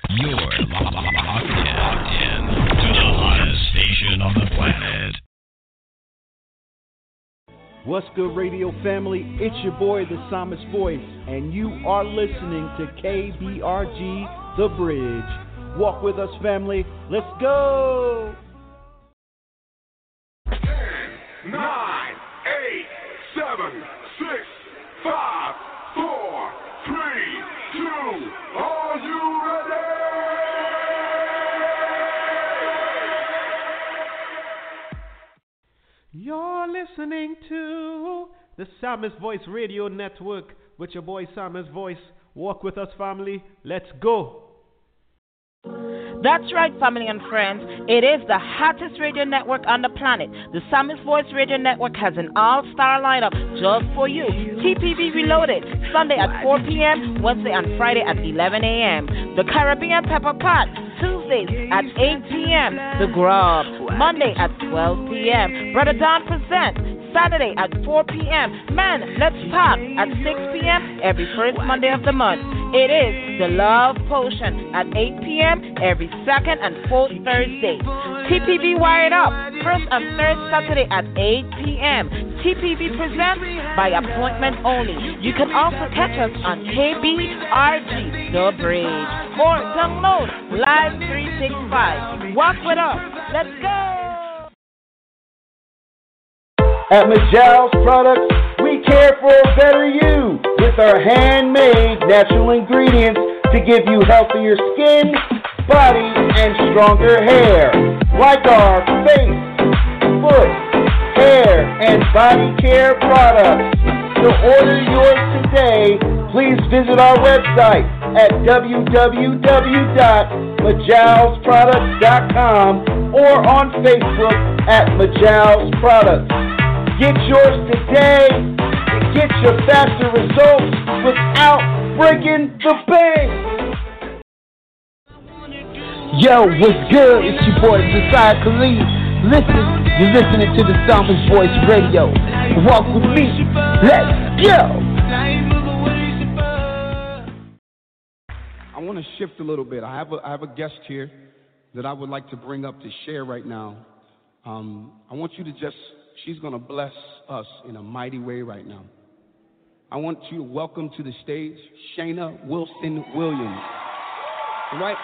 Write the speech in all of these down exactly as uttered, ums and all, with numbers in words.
You're locked in, locked in to the hottest station on the planet. What's good, radio family? It's your boy, the Psalmist Voice, and you are listening to K B R G, The Bridge. Walk with us, family. Let's go! ten, nine, eight, seven, six, five, four, three, two, are you ready? You're listening to the Psalmist Voice Radio Network with your boy Psalmist Voice. Walk with us, family. Let's go. That's right, family and friends. It is the hottest radio network on the planet. The Psalmist Voice Radio Network has an all-star lineup just for you. T P V Reloaded, Sunday at four p.m., Wednesday and Friday at eleven a.m. The Caribbean Pepper Pot, Tuesdays at eight p.m. The Grub, Monday at twelve p.m. Brother Don Presents, Saturday at four p.m. Man, Let's Talk at six p.m. every first Monday of the month. It is the Love Potion at eight p.m. every second and fourth Thursday. T P V Wired Up, first and third Saturday at eight p.m. T P V presents by appointment only. You can also catch us on K B R G, The Bridge, or download Live three sixty-five. Walk with us. Let's go. At Majal's Products, we care for a better you with our handmade natural ingredients to give you healthier skin, body, and stronger hair. Like our face, foot, hair, and body care products. To order yours today, please visit our website at w w w dot majals products dot com or on Facebook at Majal's Products. Get yours today and get your faster results without breaking the bank. Yo, what's good? It's your boy, Josiah Khalid. Listen, you're listening to the Psalmist Voice Radio. Walk with me. Let's go. I want to shift a little bit. I have a, I have a guest here that I would like to bring up to share right now. Um, I want you to just, she's going to bless us in a mighty way right now. I want you to welcome to the stage Shayna Wilson Williams. All right?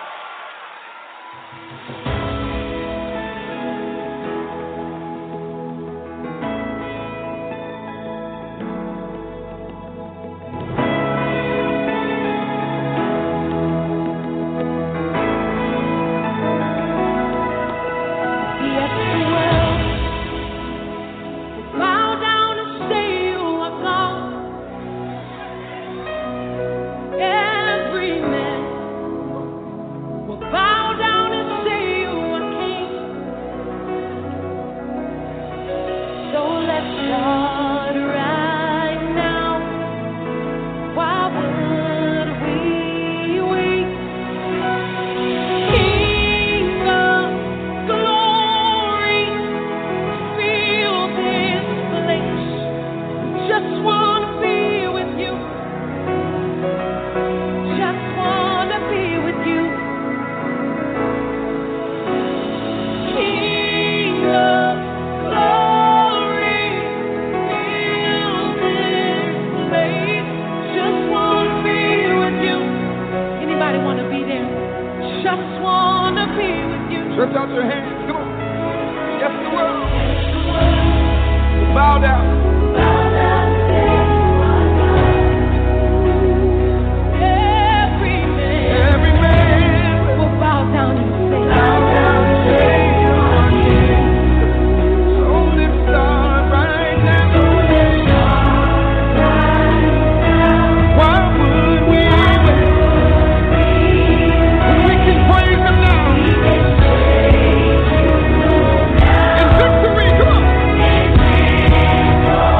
Come on.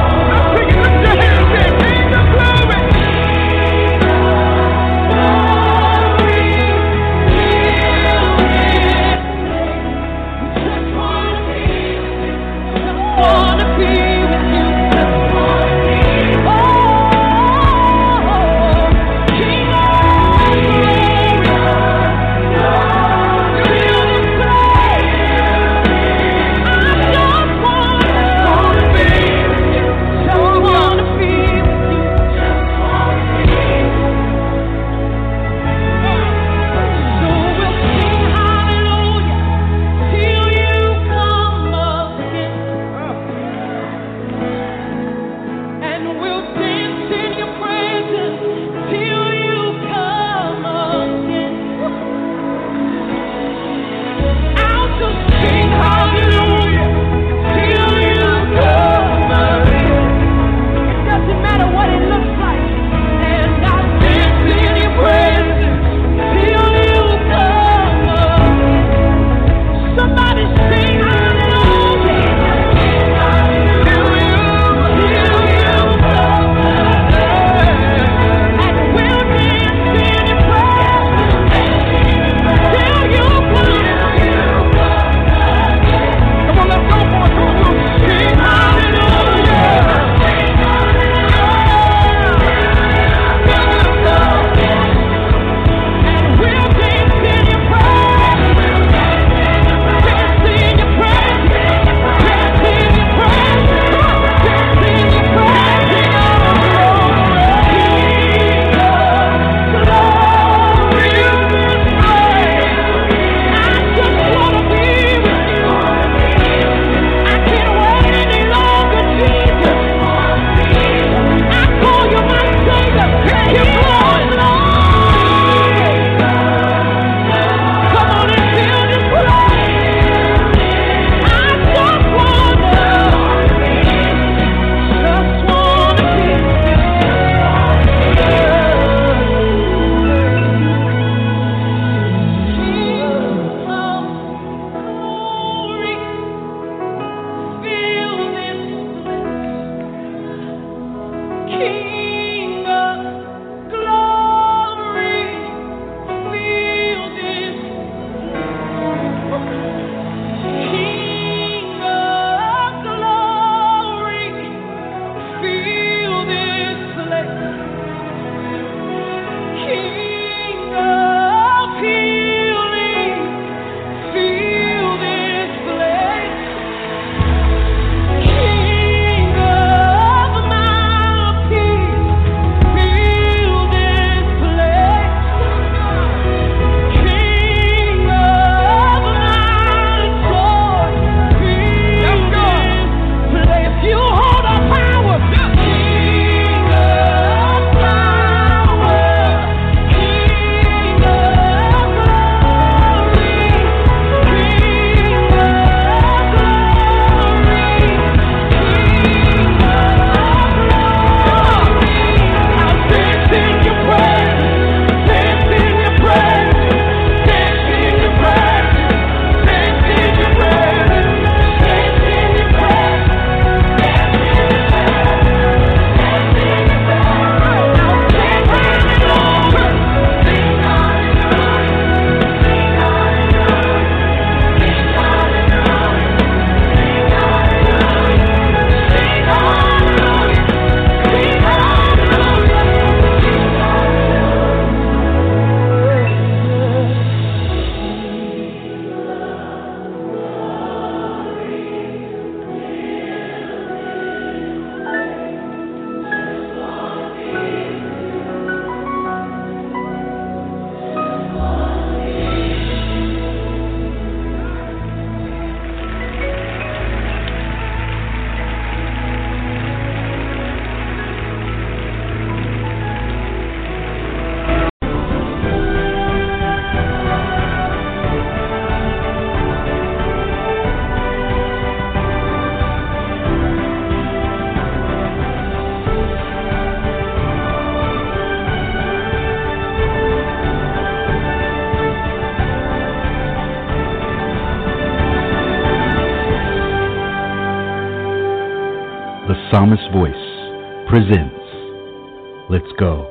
Psalmist Voice presents Let's Go.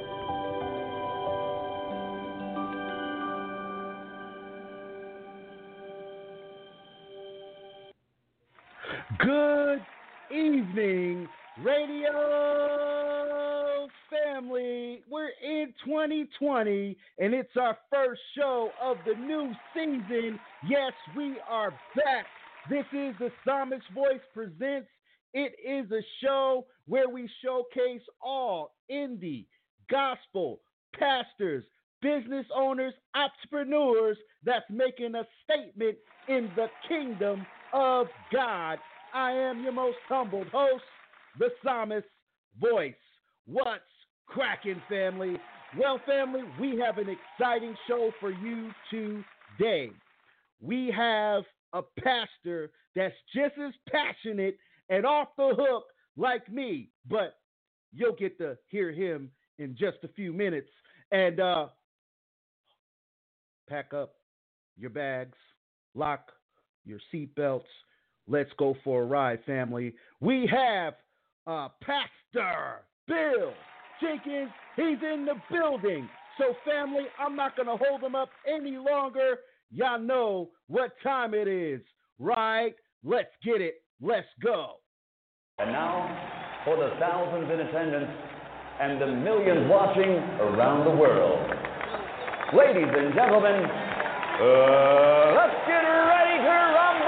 Good evening, radio family. We're in twenty twenty, and it's our first show of the new season. Yes, we are back. This is the Psalmist Voice Presents. It is a show where we showcase all indie, gospel, pastors, business owners, entrepreneurs that's making a statement in the kingdom of God. I am your most humbled host, the Psalmist Voice. What's cracking, family? Well, family, we have an exciting show for you today. We have a pastor that's just as passionate and off the hook like me, but you'll get to hear him in just a few minutes. And uh, pack up your bags, lock your seatbelts. Let's go for a ride, family. We have uh, Pastor Bill Jenkins. He's in the building. So, family, I'm not going to hold him up any longer. Y'all know what time it is, right? Let's get it. Let's go. And now, for the thousands in attendance and the millions watching around the world. Ladies and gentlemen, uh, let's get ready to rumble!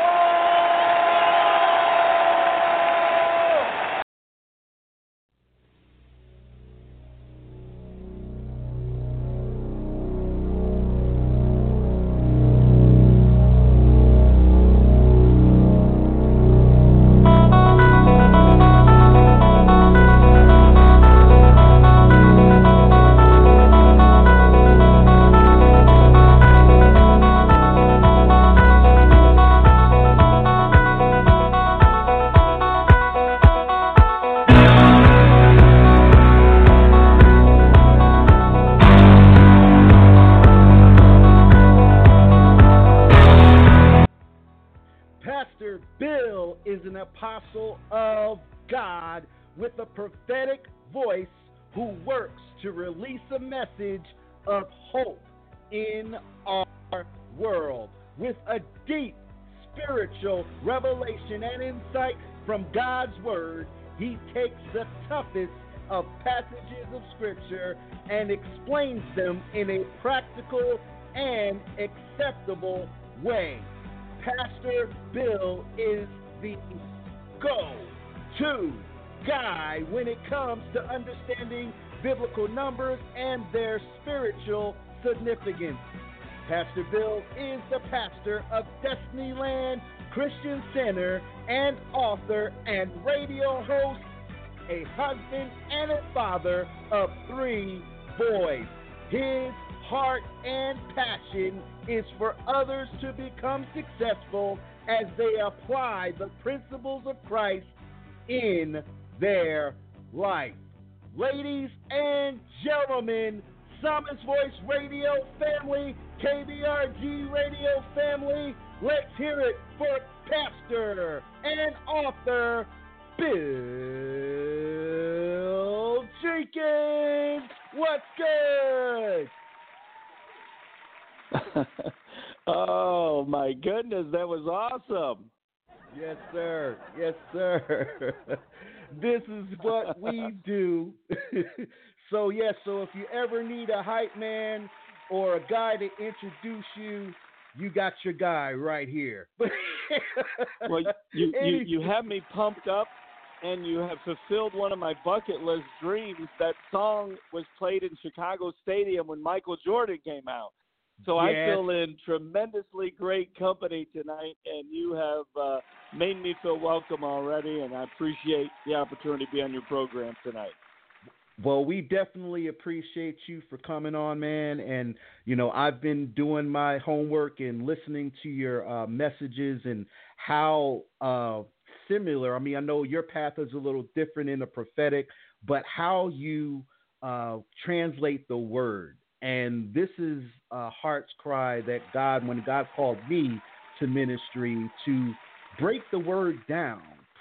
Apostle of God with a prophetic voice who works to release a message of hope in our world with a deep spiritual revelation and insight from God's word. He takes the toughest of passages of scripture and explains them in a practical and acceptable way. Pastor Bill is the go-to guy when it comes to understanding biblical numbers and their spiritual significance. Pastor Bill is the pastor of Destinyland Christian Center and author and radio host, a husband and a father of three boys. His heart and passion is for others to become successful as they apply the principles of Christ in their life. Ladies and gentlemen, Psalmist Voice Radio family, K B R G Radio family, let's hear it for pastor and author Bill Jenkins. What's good? Oh, my goodness, that was awesome. Yes, sir. Yes, sir. This is what we do. So, yes, so if you ever need a hype man or a guy to introduce you, you got your guy right here. Well, you, you, you have me pumped up, and you have fulfilled one of my bucket list dreams. That song was played in Chicago Stadium when Michael Jordan came out. So yes. I feel in tremendously great company tonight, and you have uh, made me feel welcome already, and I appreciate the opportunity to be on your program tonight. Well, we definitely appreciate you for coming on, man. And, you know, I've been doing my homework and listening to your uh, messages and how uh, similar. I mean, I know your path is a little different in the prophetic, but how you uh, translate the word. And this is a heart's cry that God, when God called me to ministry, to break the word down,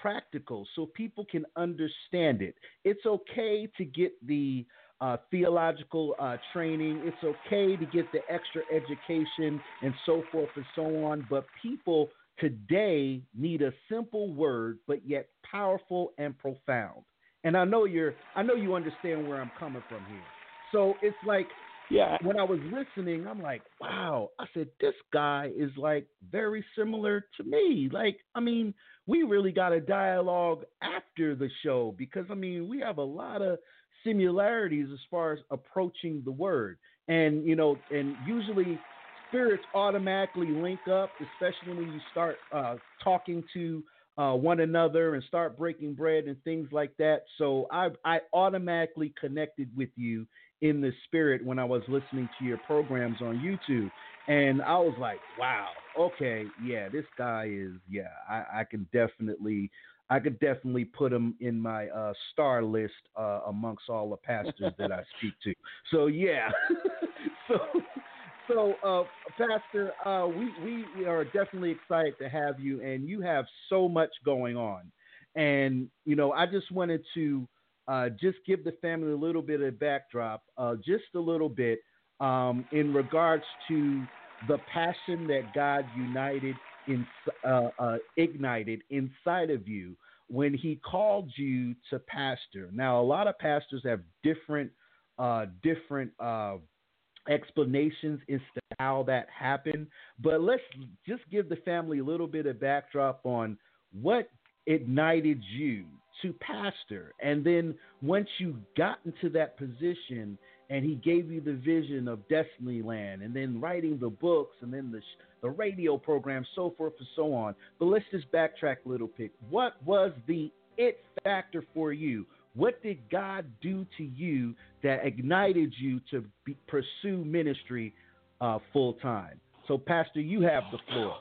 practical so people can understand it. It's okay to get the uh, theological uh, training. It's okay to get the extra education and so forth and so on. But people today need a simple word, but yet powerful and profound. And I know you're, I know you understand where I'm coming from here. So it's like, yeah, when I was listening, I'm like, wow. I said, this guy is like very similar to me. Like, I mean, we really got a dialogue after the show because, I mean, we have a lot of similarities as far as approaching the word. And, you know, and usually spirits automatically link up, especially when you start uh, talking to uh, one another and start breaking bread and things like that. So I, I automatically connected with you in the spirit when I was listening to your programs on YouTube. And I was like, wow, okay, yeah, this guy is, yeah, I, I can definitely, I could definitely put him in my uh, star list uh, amongst all the pastors that I speak to. So, yeah. so, so uh, Pastor, uh, we, we are definitely excited to have you, and you have so much going on. And, you know, I just wanted to Uh, just give the family a little bit of backdrop, uh, just a little bit, um, in regards to the passion that God united in, uh, uh, ignited inside of you when He called you to pastor. Now, a lot of pastors have different, uh, different uh, explanations as to how that happened, but let's just give the family a little bit of backdrop on what ignited you to pastor. And then once you got into that position and He gave you the vision of Destiny Land and then writing the books and then the, the radio program, so forth and so on. But let's just backtrack a little bit. What was the it factor for you? What did God do to you that ignited you to be, pursue ministry uh, full time? So Pastor, you have the floor.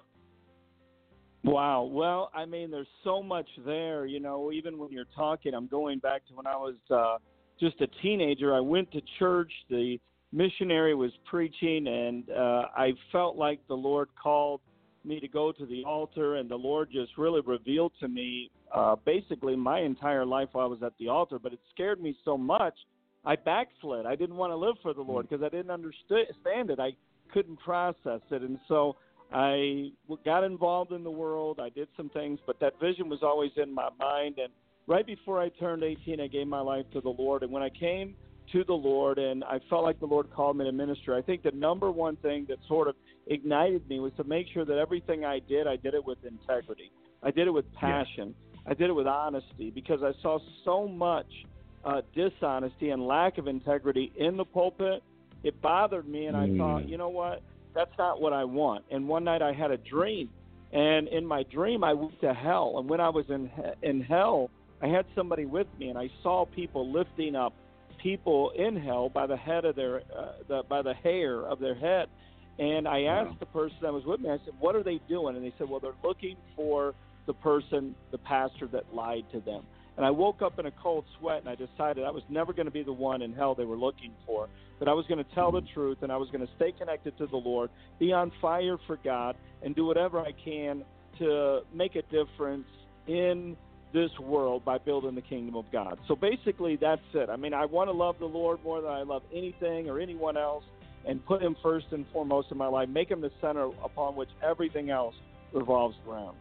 Wow. Well, I mean, there's so much there, you know, even when you're talking, I'm going back to when I was uh, just a teenager. I went to church, the missionary was preaching, and uh, I felt like the Lord called me to go to the altar, and the Lord just really revealed to me uh, basically my entire life while I was at the altar, but it scared me so much, I backslid. I didn't want to live for the Lord because I didn't understand it. I couldn't process it, and so I got involved in the world. I did some things, but that vision was always in my mind. And right before I turned eighteen, I gave my life to the Lord. And when I came to the Lord and I felt like the Lord called me to ministry, I think the number one thing that sort of ignited me was to make sure that everything I did, I did it with integrity. I did it with passion. Yeah. I did it with honesty because I saw so much uh, dishonesty and lack of integrity in the pulpit. It bothered me, and mm. I thought, you know what? That's not what I want. And one night I had a dream, and in my dream I went to hell. And when I was in in hell, I had somebody with me, and I saw people lifting up people in hell by the head of their uh, the, by the hair of their head. And I asked wow. the person that was with me, I said, "What are they doing?" And they said, "Well, they're looking for the person, the pastor that lied to them." And I woke up in a cold sweat, and I decided I was never going to be the one in hell they were looking for, that I was going to tell the truth, and I was going to stay connected to the Lord, be on fire for God, and do whatever I can to make a difference in this world by building the kingdom of God. So basically, that's it. I mean, I want to love the Lord more than I love anything or anyone else, and put Him first and foremost in my life, make Him the center upon which everything else revolves around.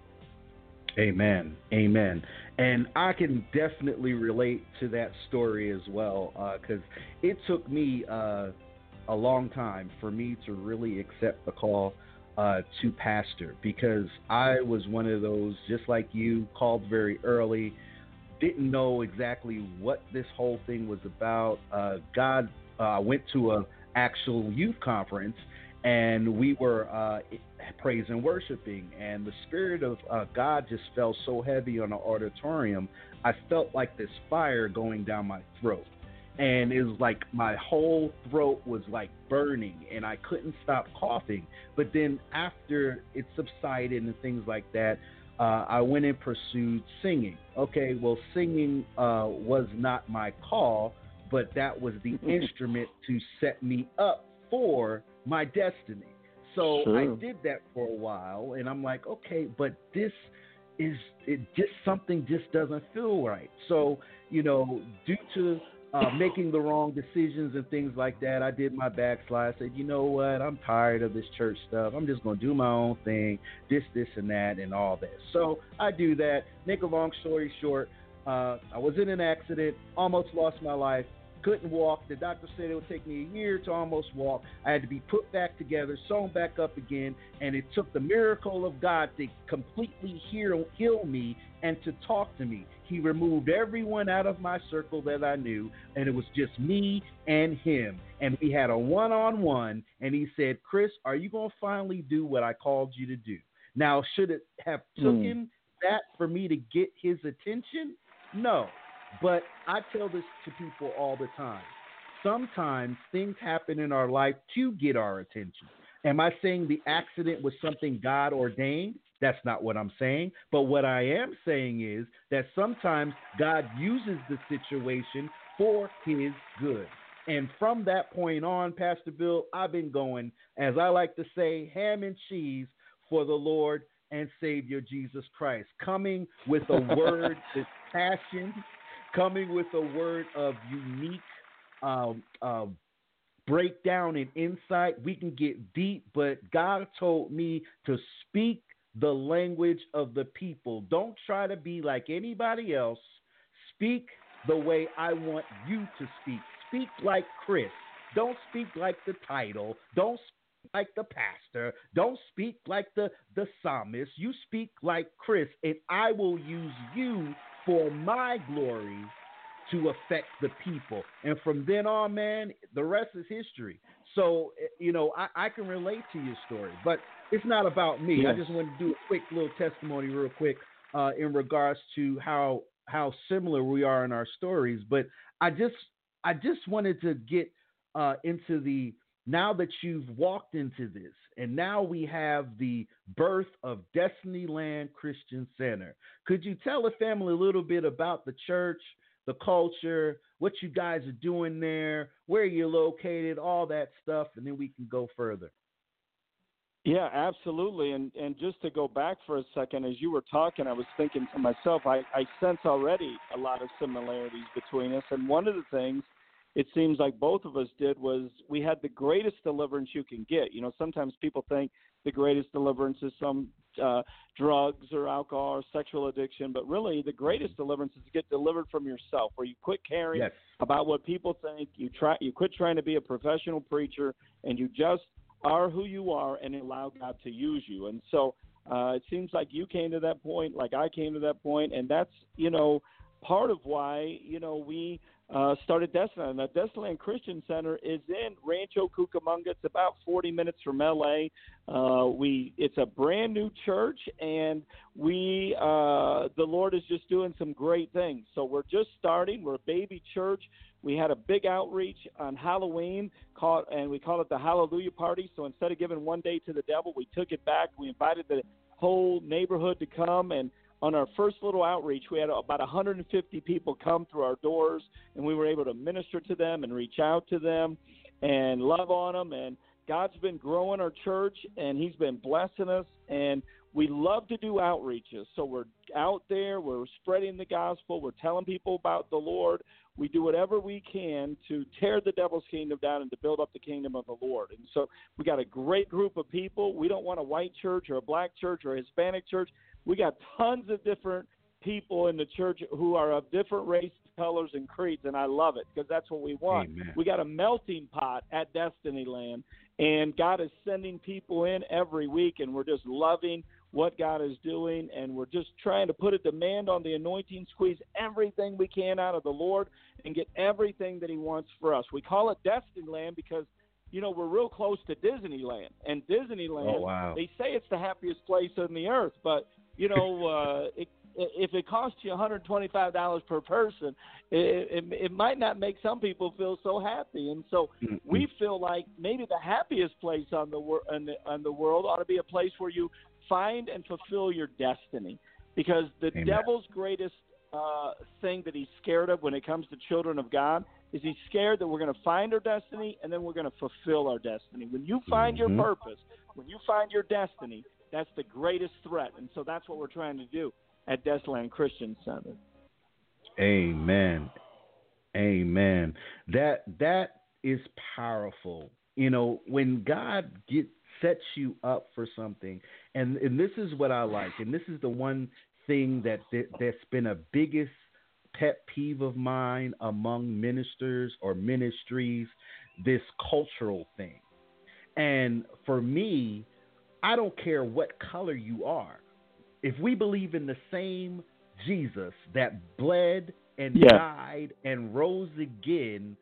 Amen. Amen. And I can definitely relate to that story as well, because uh, it took me uh, a long time for me to really accept the call uh, to pastor, because I was one of those, just like you, called very early, didn't know exactly what this whole thing was about. Uh, God uh, went to a actual youth conference, and we were uh, praise and worshiping, and the Spirit of uh, God just fell so heavy on the auditorium. I felt like this fire going down my throat, and it was like my whole throat was like burning, and I couldn't stop coughing. But then after it subsided and things like that, uh, I went and pursued singing. Okay, well, singing uh, was not my call, but that was the instrument to set me up for my destiny. So sure. I did that for a while, and I'm like, okay, but this is it just something just doesn't feel right. So, you know, due to uh, making the wrong decisions and things like that, I did my backslide. I said, you know what, I'm tired of this church stuff. I'm just going to do my own thing, this, this, and that, and all that. So I do that. Make a long story short, uh, I was in an accident, almost lost my life. Couldn't walk. The doctor said it would take me a year to almost walk. I had to be put back together, sewn back up again, and it took the miracle of God to completely heal, heal me and to talk to me. He removed everyone out of my circle that I knew, and it was just me and him. And we had a one-on-one, and he said, Chris, are you going to finally do what I called you to do? Now, should it have taken mm. that for me to get his attention? No. But I tell this to people all the time. Sometimes things happen in our life to get our attention. Am I saying the accident was something God ordained? That's not what I'm saying. But what I am saying is that sometimes God uses the situation for his good. And from that point on, Pastor Bill, I've been going, as I like to say, ham and cheese for the Lord and Savior Jesus Christ, coming with a word with passion, coming with a word of unique um, uh, breakdown and insight. We can get deep, but God told me to speak the language of the people. Don't try to be like anybody else. Speak the way I want you to speak. Speak like Chris. Don't speak like the title. Don't speak like the pastor. Don't speak like the, the psalmist. You speak like Chris, and I will use you for my glory to affect the people. And from then on, man, the rest is history. So, you know, I, I can relate to your story, but it's not about me. Yes. I just want to do a quick little testimony real quick uh, in regards to how how similar we are in our stories. But I just I just wanted to get uh, into the, now that you've walked into this, and now we have the birth of Destinyland Christian Center. Could you tell the family a little bit about the church, the culture, what you guys are doing there, where you're located, all that stuff, and then we can go further. Yeah, absolutely. And and just to go back for a second, as you were talking, I was thinking to myself, I, I sense already a lot of similarities between us. And one of the things it seems like both of us did was we had the greatest deliverance you can get. You know, sometimes people think the greatest deliverance is some uh, drugs or alcohol or sexual addiction, but really the greatest deliverance is to get delivered from yourself, where you quit caring yes. about what people think. You try, you quit trying to be a professional preacher, and you just are who you are and allow God to use you. And so uh, it seems like you came to that point, like I came to that point, and that's, you know, part of why, you know, we uh, started Destinyland. Now, Destinyland Christian Center is in Rancho Cucamonga. It's about forty minutes from L A. Uh, we it's a brand new church, and we uh, the Lord is just doing some great things. So we're just starting. We're a baby church. We had a big outreach on Halloween, called, and we call it the Hallelujah Party. So instead of giving one day to the devil, we took it back. We invited the whole neighborhood to come, and on our first little outreach, we had about one hundred fifty people come through our doors, and we were able to minister to them and reach out to them and love on them. And God's been growing our church, and he's been blessing us, and we love to do outreaches. So we're out there, we're spreading the gospel, we're telling people about the Lord. We do whatever we can to tear the devil's kingdom down and to build up the kingdom of the Lord. And so we got a great group of people. We don't want a white church or a black church or a Hispanic church. We got tons of different people in the church who are of different races, colors, and creeds, and I love it because that's what we want. Amen. We got a melting pot at Destinyland, and God is sending people in every week, and we're just loving what God is doing, and we're just trying to put a demand on the anointing, squeeze everything we can out of the Lord, and get everything that he wants for us. We call it Destinyland because, you know, we're real close to Disneyland, and Disneyland, oh, wow. they say it's the happiest place on the earth, but, you know, uh, it, if it costs you one hundred twenty-five dollars per person, it, it, it might not make some people feel so happy. And so mm-hmm. we feel like maybe the happiest place on the, wor- on, the, on the world ought to be a place where you find and fulfill your destiny, because the Amen. Devil's greatest uh, thing that he's scared of when it comes to children of God is he's scared that we're going to find our destiny and then we're going to fulfill our destiny. When you find mm-hmm. your purpose, when you find your destiny, That's the greatest threat, and so that's what we're trying to do at Desland Christian Center. Amen. Amen. That that is powerful. You know, when God get, sets you up for something, and, and this is what I like, and this is the one thing that, that that's been a biggest pet peeve of mine among ministers or ministries, this cultural thing. And for me, I don't care what color you are. If we believe in the same Jesus that bled and yeah. died and rose again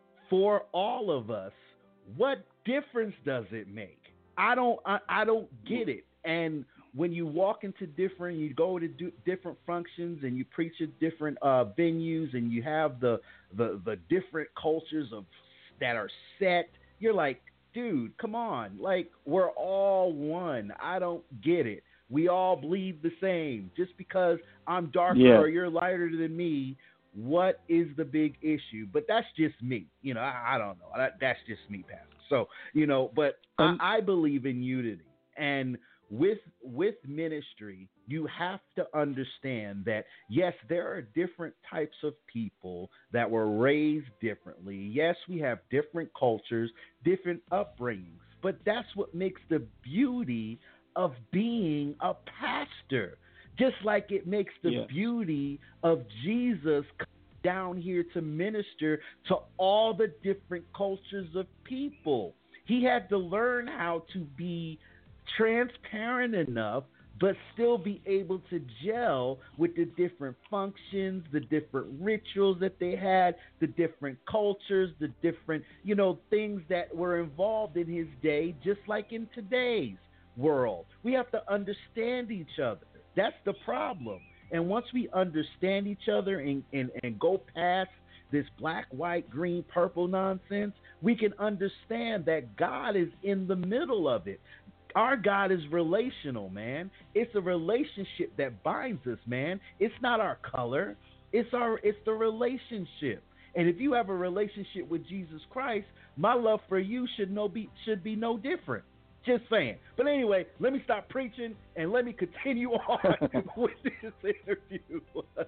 for all of us, what difference does it make? I don't I, I don't get it. And when you walk into different, you go to do different functions and you preach at different uh, venues and you have the, the the different cultures of that are set, you're like, dude, come on. Like, we're all one. I don't get it. We all bleed the same. Just because I'm darker yeah. or you're lighter than me, what is the big issue? But that's just me. You know, I, I don't know. That, that's just me, Pastor. So, you know, but um, I, I believe in unity. And with with ministry, you have to understand that, yes, there are different types of people that were raised differently. Yes, we have different cultures, different upbringings. But that's what makes the beauty of being a pastor. Just like it makes the yeah. beauty of Jesus down here to minister to all the different cultures of people. He had to learn how to be transparent enough, but still be able to gel with the different functions, the different rituals that they had, the different cultures, the different, you know, things that were involved in his day, just like in today's world. We have to understand each other. That's the problem. And once we understand each other and, and, and go past this black, white, green, purple nonsense, we can understand that God is in the middle of it. Our God is relational, man. It's a relationship that binds us, man. It's not our color. It's our it's the relationship. And if you have a relationship with Jesus Christ, my love for you should no be should be no different. Just saying. But anyway, let me stop preaching and let me continue on with this interview.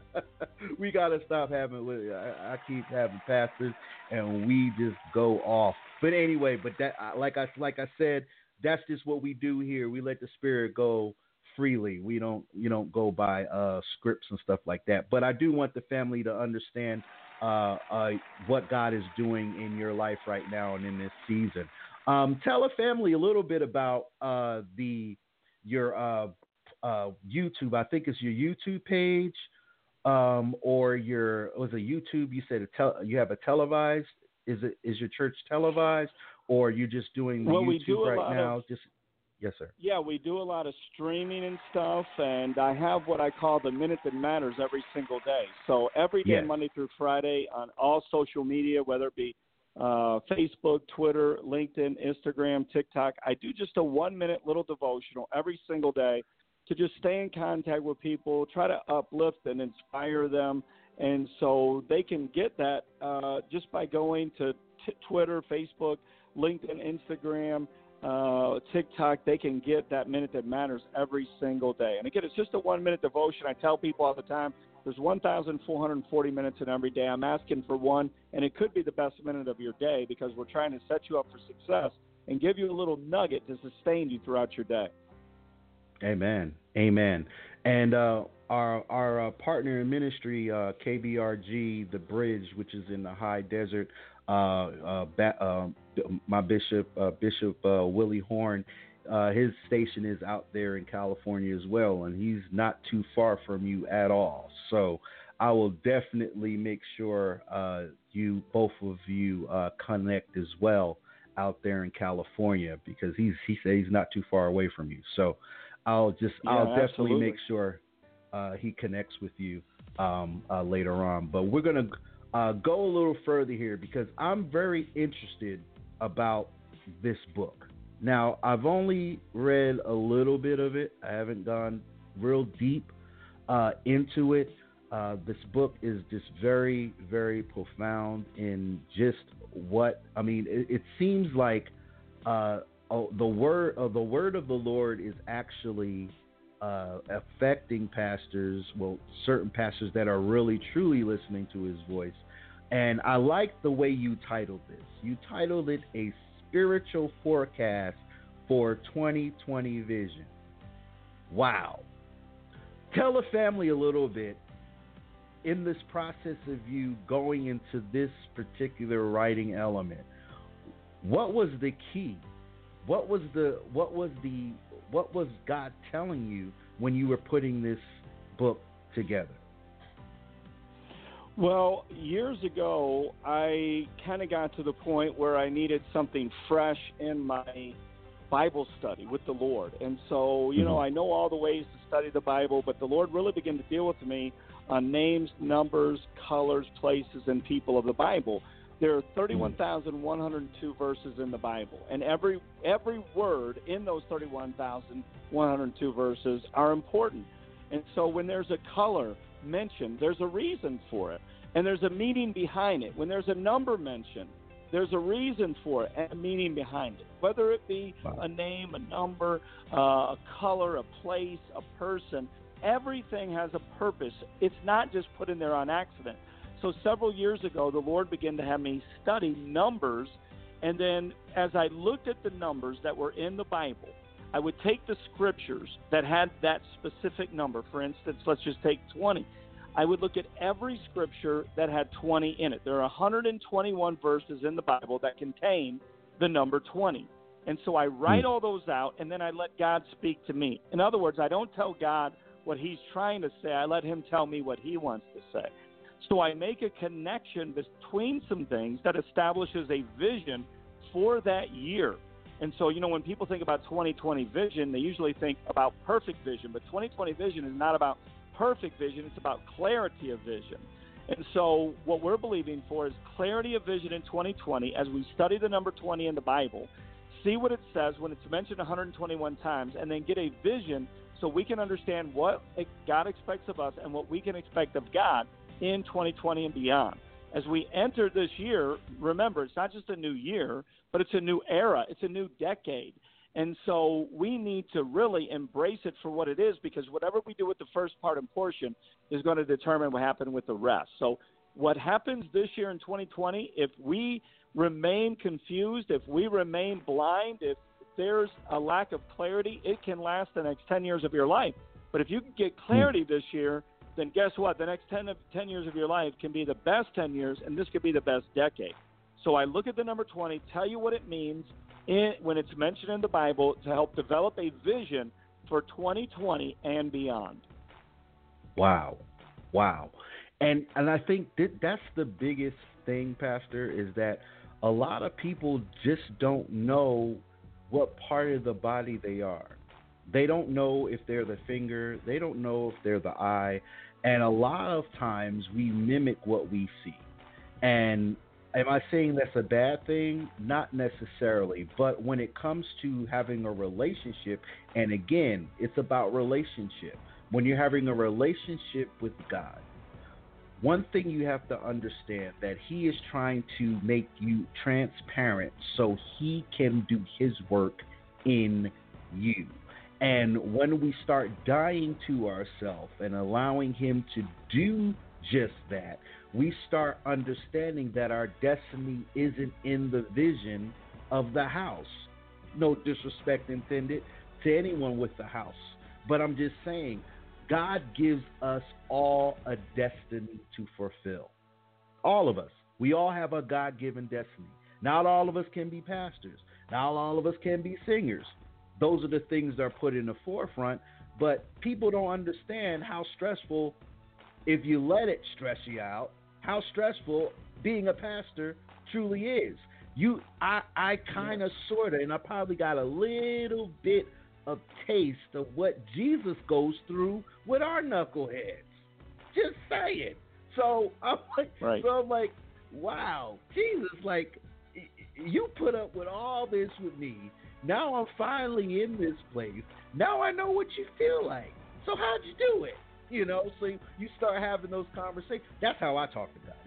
We got to stop having, I, I keep having pastors and we just go off. But anyway, but that, like I, like I said, that's just what we do here. We let the Spirit go freely. We don't, you don't go by uh, scripts and stuff like that. But I do want the family to understand uh, uh, what God is doing in your life right now and in this season. Um, tell a family a little bit about uh, the your uh, uh, YouTube. I think it's your YouTube page um, or your was it YouTube? You said a tel- you have a televised. Is it is your church televised, or you're just doing the well, YouTube we do a right lot now? Of, just yes, sir. Yeah, we do a lot of streaming and stuff, and I have what I call the Minute That Matters every single day. So every day, Yes. Monday through Friday, on all social media, whether it be uh, Facebook, Twitter, LinkedIn, Instagram, TikTok, I do just a one-minute little devotional every single day to just stay in contact with people, try to uplift and inspire them. And so they can get that uh, just by going to t- Twitter, Facebook, LinkedIn, Instagram, uh, TikTok. They can get that Minute That Matters every single day. And again, it's just a one-minute devotion. I tell people all the time, there's one thousand four hundred forty minutes in every day. I'm asking for one, and it could be the best minute of your day because we're trying to set you up for success and give you a little nugget to sustain you throughout your day. Amen. Amen. And uh, our our uh, partner in ministry, uh, K B R G, The Bridge, which is in the high desert, uh, uh, ba- uh, my bishop, uh, Bishop uh, Willie Horn, uh, his station is out there in California as well, and he's not too far from you at all. So I will definitely make sure uh, you, both of you, uh, connect as well out there in California because he's he said he's not too far away from you. So I'll just yeah, I'll definitely absolutely. make sure uh, he connects with you um, uh, later on. But we're gonna uh, go a little further here because I'm very interested about this book. Now I've only read a little bit of it. I haven't gone real deep uh, into it. Uh, this book is just very, very profound in just what I mean. It, it seems like uh, oh, the word uh, the word of the Lord is actually uh, affecting pastors, well, certain pastors that are really truly listening to his voice. And I like the way you titled this. You titled it A Spiritual Forecast for twenty twenty Vision. Wow. Tell the family a little bit in this process of you going into this particular writing element. What was the key? What was the what was the what was God telling you when you were putting this book together? Well, years ago, I kind of got to the point where I needed something fresh in my Bible study with the Lord. And so, you know, I know all the ways to study the Bible, but the Lord really began to deal with me on names, numbers, colors, places, and people of the Bible. There are thirty-one thousand one hundred two verses in the Bible, and every every word in those thirty-one thousand one hundred two verses are important. And so when there's a color mentioned, there's a reason for it, and there's a meaning behind it. When there's a number mentioned, there's a reason for it and a meaning behind it, whether it be a name, a number, uh, a color, a place, a person. Everything has a purpose. It's not just put in there on accident. So several years ago, the Lord began to have me study numbers, and then as I looked at the numbers that were in the Bible, I would take the scriptures that had that specific number. For instance, let's just take twenty. I would look at every scripture that had twenty in it. There are one hundred twenty-one verses in the Bible that contain the number twenty. And so I write all those out, and then I let God speak to me. In other words, I don't tell God what he's trying to say. I let him tell me what he wants to say. So I make a connection between some things that establishes a vision for that year. And so, you know, when people think about twenty twenty vision, they usually think about perfect vision. But twenty twenty vision is not about perfect vision. It's about clarity of vision. And so what we're believing for is clarity of vision in twenty twenty as we study the number twenty in the Bible, see what it says when it's mentioned one hundred twenty-one times, and then get a vision so we can understand what God expects of us and what we can expect of God in twenty twenty and beyond. As we enter this year, remember, it's not just a new year, but it's a new era. It's a new decade. And so we need to really embrace it for what it is, because whatever we do with the first part and portion is going to determine what happens with the rest. So what happens this year in twenty twenty, if we remain confused, if we remain blind, if there's a lack of clarity, it can last the next ten years of your life. But if you can get clarity this year, then guess what? The next ten, ten years of your life can be the best ten years, and this could be the best decade. So I look at the number twenty, tell you what it means in, when it's mentioned in the Bible, to help develop a vision for twenty twenty and beyond. Wow. Wow. And and I think that that's the biggest thing, Pastor, is that a lot of people just don't know what part of the body they are. They don't know if they're the finger. They don't know if they're the eye. And a lot of times we mimic what we see. And am I saying that's a bad thing? Not necessarily. But when it comes to having a relationship, and again, it's about relationship. When you're having a relationship with God, one thing you have to understand that he is trying to make you transparent so he can do his work in you. And when we start dying to ourselves and allowing him to do just that, we start understanding that our destiny isn't in the vision of the house. No disrespect intended to anyone with the house. But I'm just saying, God gives us all a destiny to fulfill. All of us. We all have a God-given destiny. Not all of us can be pastors. Not all of us can be singers. Those are the things that are put in the forefront, but people don't understand how stressful, if you let it stress you out, how stressful being a pastor truly is. You, I, I kind of, sort of, and I probably got a little bit of taste of what Jesus goes through with our knuckleheads. Just saying. So I'm like, right. so I'm like, wow, Jesus, like, you put up with all this with me. Now I'm finally in this place. Now I know what you feel like. So how'd you do it? You know, so you start having those conversations. That's how I talk to God, anyway,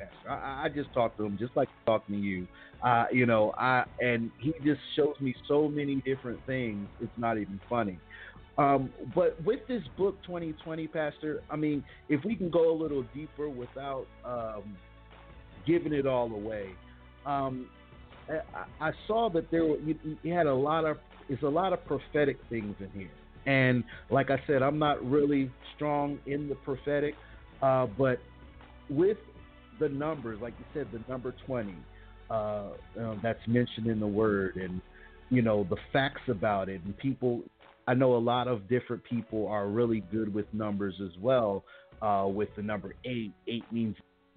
Pastor. I, I just talked to him just like talking to you. Uh, you know, I and he just shows me so many different things. It's not even funny. Um, but with this book, twenty twenty, Pastor, I mean, if we can go a little deeper without um, giving it all away, um, I, I saw that there were, you, you had a lot of, it's a lot of prophetic things in here. And like I said, I'm not really strong in the prophetic, uh, but with the numbers, like you said, the number twenty, uh, uh, that's mentioned in the word, and, you know, the facts about it, and people, I know a lot of different people are really good with numbers as well, uh, with the number eight. Eight means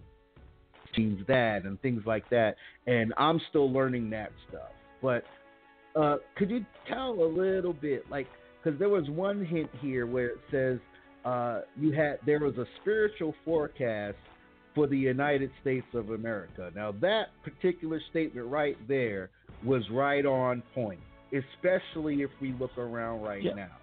means that, and things like that. And I'm still learning that stuff. But uh, could you tell a little bit, like, because there was one hint here where it says uh, you had there was a spiritual forecast for the United States of America. Now that particular statement right there was right on point, especially if we look around right yeah. now.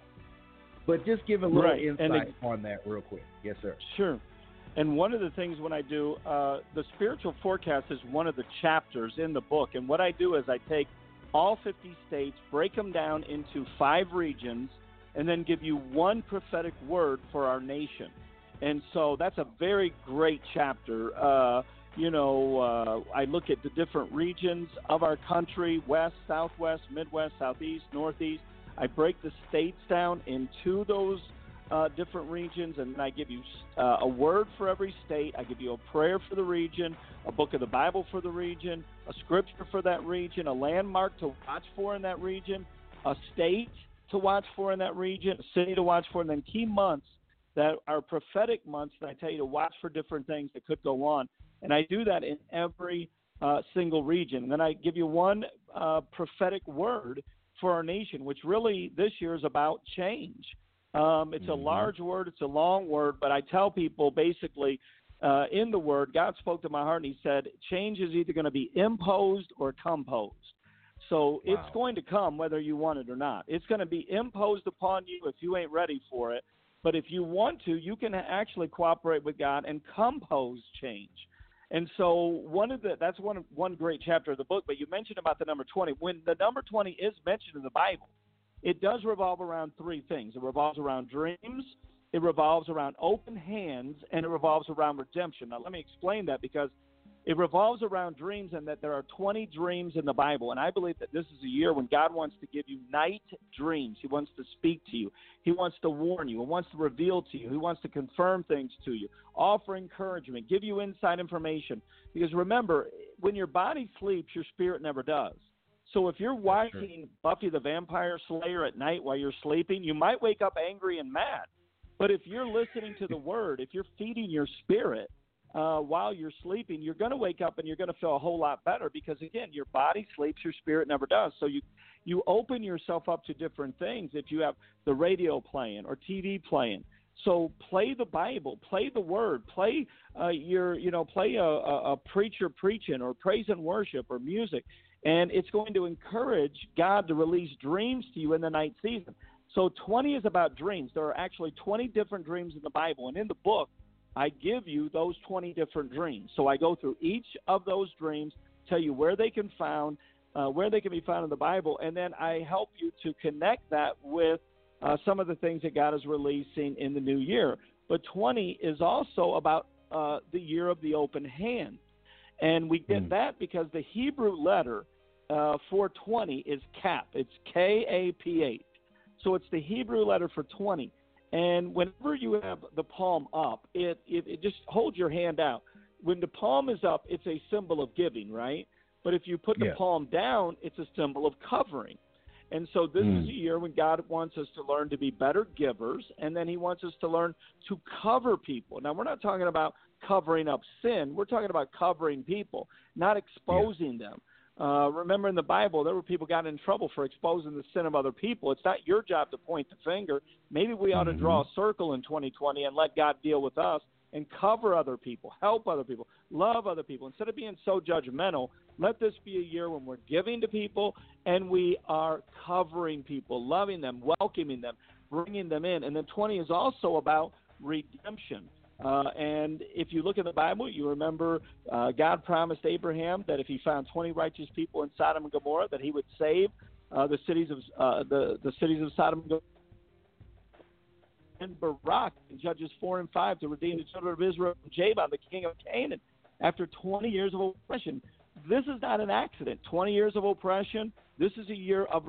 But just give a little right. insight it, on that real quick. Yes, sir. Sure. And one of the things when I do, uh, the spiritual forecast is one of the chapters in the book. And what I do is I take all fifty states, break them down into five regions, and then give you one prophetic word for our nation. And so that's a very great chapter. Uh, you know, uh, I look at the different regions of our country, west, southwest, midwest, southeast, northeast. I break the states down into those uh, different regions, and I give you uh, a word for every state. I give you a prayer for the region, a book of the Bible for the region, a scripture for that region, a landmark to watch for in that region, a state to watch for in that region, a city to watch for, and then key months that are prophetic months that I tell you to watch for different things that could go on. And I do that in every uh, single region. And then I give you one uh, prophetic word for our nation, which really this year is about change. Um, it's mm-hmm. a large word. It's a long word. But I tell people basically uh, in the word, God spoke to my heart and he said, change is either going to be imposed or composed. So wow. it's going to come whether you want it or not. It's going to be imposed upon you if you ain't ready for it. But if you want to, you can actually cooperate with God and compose change. And so one of the that's one one great chapter of the book. But you mentioned about the number twenty. When the number twenty is mentioned in the Bible, it does revolve around three things. It revolves around dreams, it revolves around open hands, and it revolves around redemption. Now let me explain that, because it revolves around dreams, and that there are twenty dreams in the Bible. And I believe that this is a year when God wants to give you night dreams. He wants to speak to you. He wants to warn you. He wants to reveal to you. He wants to confirm things to you, offer encouragement, give you inside information. Because remember, when your body sleeps, your spirit never does. So if you're watching Buffy the Vampire Slayer at night while you're sleeping, you might wake up angry and mad. But if you're listening to the Word, if you're feeding your spirit, Uh, while you're sleeping, you're going to wake up and you're going to feel a whole lot better, because, again, your body sleeps, your spirit never does. So you you open yourself up to different things if you have the radio playing or T V playing. So play the Bible, play the Word, play uh, your, you know, play a, a, a preacher preaching or praise and worship or music, and it's going to encourage God to release dreams to you in the night season. So twenty is about dreams. There are actually twenty different dreams in the Bible, and in the book, I give you those twenty different dreams. So I go through each of those dreams, tell you where they can found, uh, where they can be found in the Bible, and then I help you to connect that with uh, some of the things that God is releasing in the new year. But twenty is also about uh, the year of the open hand. And we get mm. that because the Hebrew letter uh, for twenty is Cap. It's K A P H. So it's the Hebrew letter for twenty. And whenever you have the palm up, it, it, it just hold your hand out. When the palm is up, it's a symbol of giving, right? But if you put the yeah. palm down, it's a symbol of covering. And so this mm. is a year when God wants us to learn to be better givers, and then he wants us to learn to cover people. Now, we're not talking about covering up sin. We're talking about covering people, not exposing yeah. them. Uh, remember in the Bible, there were people got in trouble for exposing the sin of other people. It's not your job to point the finger. Maybe we ought mm-hmm. to draw a circle in twenty twenty and let God deal with us and cover other people, help other people, love other people. Instead of being so judgmental, let this be a year when we're giving to people and we are covering people, loving them, welcoming them, bringing them in. And then twenty is also about redemption. Uh, and if you look at the Bible, you remember uh, God promised Abraham that if he found twenty righteous people in Sodom and Gomorrah, that he would save uh, the cities of uh, the the cities of Sodom and Gomorrah. And Barak in Judges four and five to redeem the children of Israel from Jabin, the king of Canaan, after twenty years of oppression. This is not an accident. twenty years of oppression. This is a year of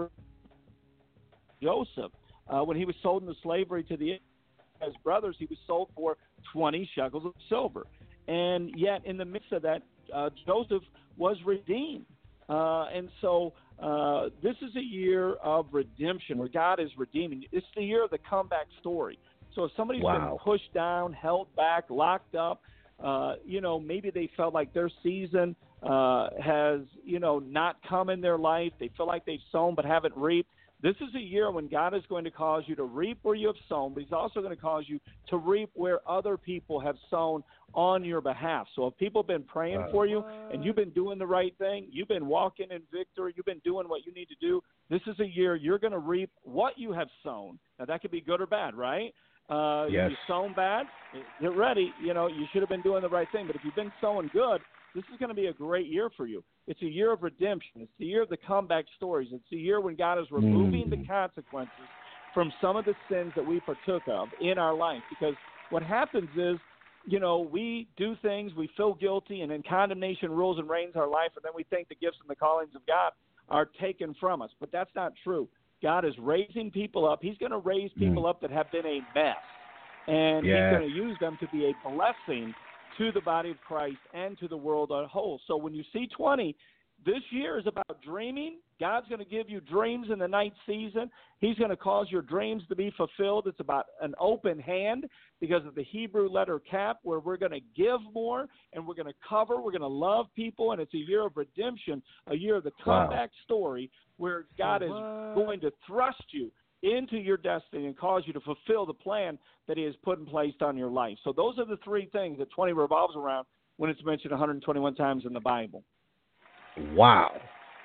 Joseph. Uh, when he was sold into slavery to the his brothers, he was sold for twenty shekels of silver. And yet, in the midst of that, uh, Joseph was redeemed. Uh, and so uh, this is a year of redemption where God is redeeming. It's the year of the comeback story. So if somebody's Wow. been pushed down, held back, locked up, uh, you know, maybe they felt like their season uh, has, you know, not come in their life. They feel like they've sown but haven't reaped. This is a year when God is going to cause you to reap where you have sown, but he's also going to cause you to reap where other people have sown on your behalf. So if people have been praying Wow. for you and you've been doing the right thing, you've been walking in victory, you've been doing what you need to do, this is a year you're going to reap what you have sown. Now, that could be good or bad, right? Uh, Yes. If you sown bad, get ready. You know, you should have been doing the right thing. But if you've been sowing good, this is going to be a great year for you. It's a year of redemption. It's the year of the comeback stories. It's the year when God is removing Mm. the consequences from some of the sins that we partook of in our life. Because what happens is, you know, we do things, we feel guilty, and then condemnation rules and reigns our life, and then we think the gifts and the callings of God are taken from us. But that's not true. God is raising people up. He's going to raise people Mm. up that have been a mess. And Yes. he's going to use them to be a blessing to the body of Christ and to the world as a whole. So when you see twenty, this year is about dreaming. God's going to give you dreams in the night season. He's going to cause your dreams to be fulfilled. It's about an open hand because of the Hebrew letter cap, where we're going to give more and we're going to cover, we're going to love people, and it's a year of redemption, a year of the Wow. comeback story where God is going to thrust you into your destiny and cause you to fulfill the plan that he has put in place on your life. So those are the three things that twenty revolves around when it's mentioned one hundred twenty-one times in the Bible. Wow.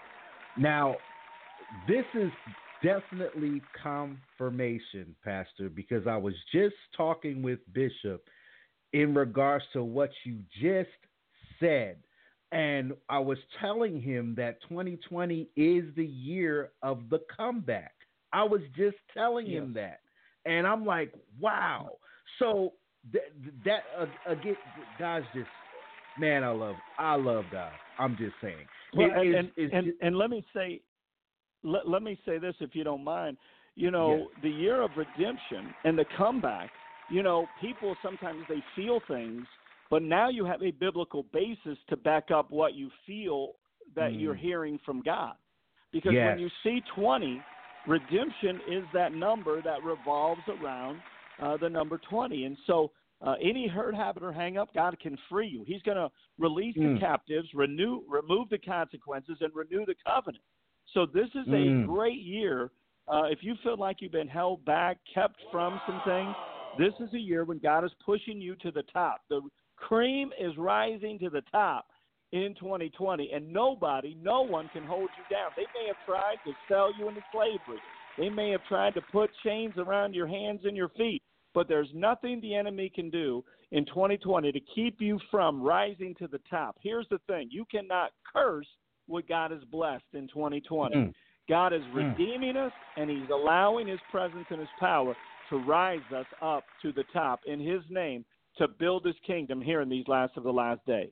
Now, this is definitely confirmation, Pastor, because I was just talking with Bishop in regards to what you just said. And I was telling him that twenty twenty is the year of the comeback. I was just telling Yes. him that. And I'm like, wow. So th- that, uh, again, God's just, man, I love, I love God. I'm just saying. Well, It and, is- and, it's and, just- and let me say, let, let me say this, if you don't mind. You know, Yes. the year of redemption and the comeback, you know, people sometimes they feel things, but now you have a biblical basis to back up what you feel that Mm. you're hearing from God. Because Yes. when you see twenty, redemption is that number that revolves around uh, the number twenty. And so uh, any hurt, habit, or hang up, God can free you. He's going to release Mm. the captives, renew, remove the consequences, and renew the covenant. So this is Mm. a great year. Uh, if you feel like you've been held back, kept from some things, this is a year when God is pushing you to the top. The cream is rising to the top in twenty twenty, and nobody, no one can hold you down. They may have tried to sell you into slavery. They may have tried to put chains around your hands and your feet, but there's nothing the enemy can do in twenty twenty to keep you from rising to the top. Here's the thing. You cannot curse what God has blessed in twenty twenty. Mm. God is Mm. redeeming us, and he's allowing his presence and his power to rise us up to the top in his name to build his kingdom here in these last of the last days.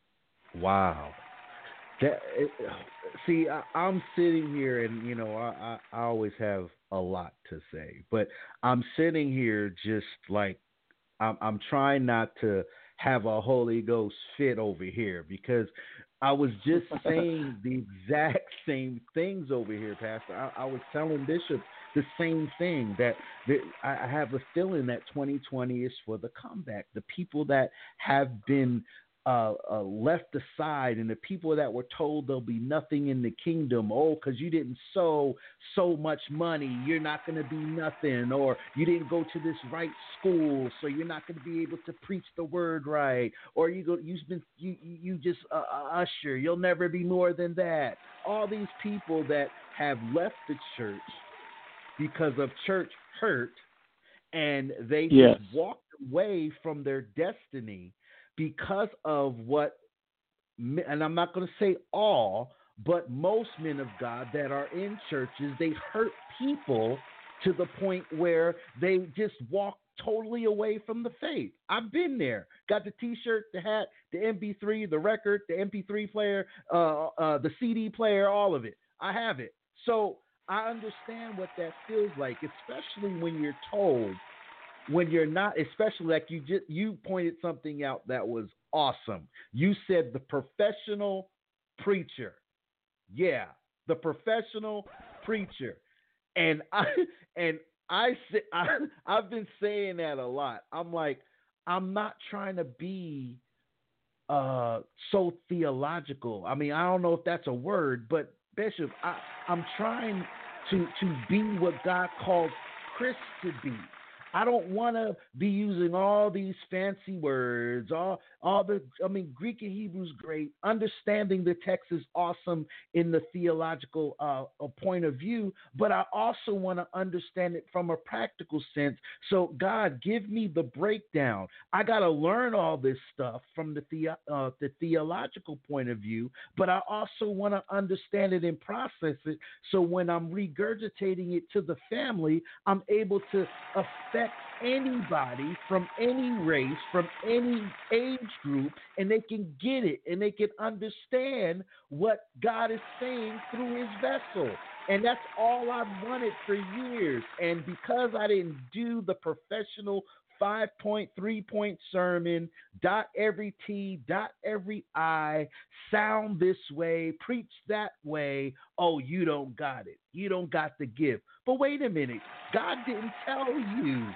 Wow. That, it, see, I, I'm sitting here, and you know, I, I, I always have a lot to say, but I'm sitting here just like I'm, I'm trying not to have a Holy Ghost fit over here, because I was just saying the exact same things over here, Pastor. I, I was telling Bishop the same thing, that, that I have a feeling that twenty twenty is for the comeback. The people that have been Uh, uh, left aside, and the people that were told there'll be nothing in the kingdom, oh, because you didn't sow so much money, you're not going to be nothing, or you didn't go to this right school, so you're not going to be able to preach the word right, or you go, you've been, you you just uh, uh, usher, you'll never be more than that. All these people that have left the church because of church hurt, and they Yes. just walked away from their destiny because of what, and I'm not going to say all, but most men of God that are in churches, they hurt people to the point where they just walk totally away from the faith. I've been there. Got the T-shirt, the hat, the M P three, the record, the M P three player, uh, uh, the C D player, all of it. I have it. So I understand what that feels like, especially when you're told, when you're not, especially like you just, you pointed something out that was awesome. You said the professional preacher. Yeah, the professional preacher. And I and I say I, I've been saying that a lot. I'm like, I'm not trying to be uh, so theological. I mean, I don't know if that's a word, but Bishop, I, I'm trying to to be what God called Chris to be. I don't want to be using all these fancy words, all, all the, I mean, Greek and Hebrew's great. Understanding the text is awesome in the theological uh, point of view, but I also want to understand it from a practical sense. So, God, give me the breakdown. I got to learn all this stuff from the, the, uh, the theological point of view, but I also want to understand it and process it. So when I'm regurgitating it to the family, I'm able to affect anybody from any race, from any age group, and they can get it and they can understand what God is saying through his vessel. And that's all I've wanted for years. And because I didn't do the professional five-point, three-point sermon, dot every T, dot every I, sound this way, preach that way, oh, you don't got it. You don't got the gift. But wait a minute. God didn't tell you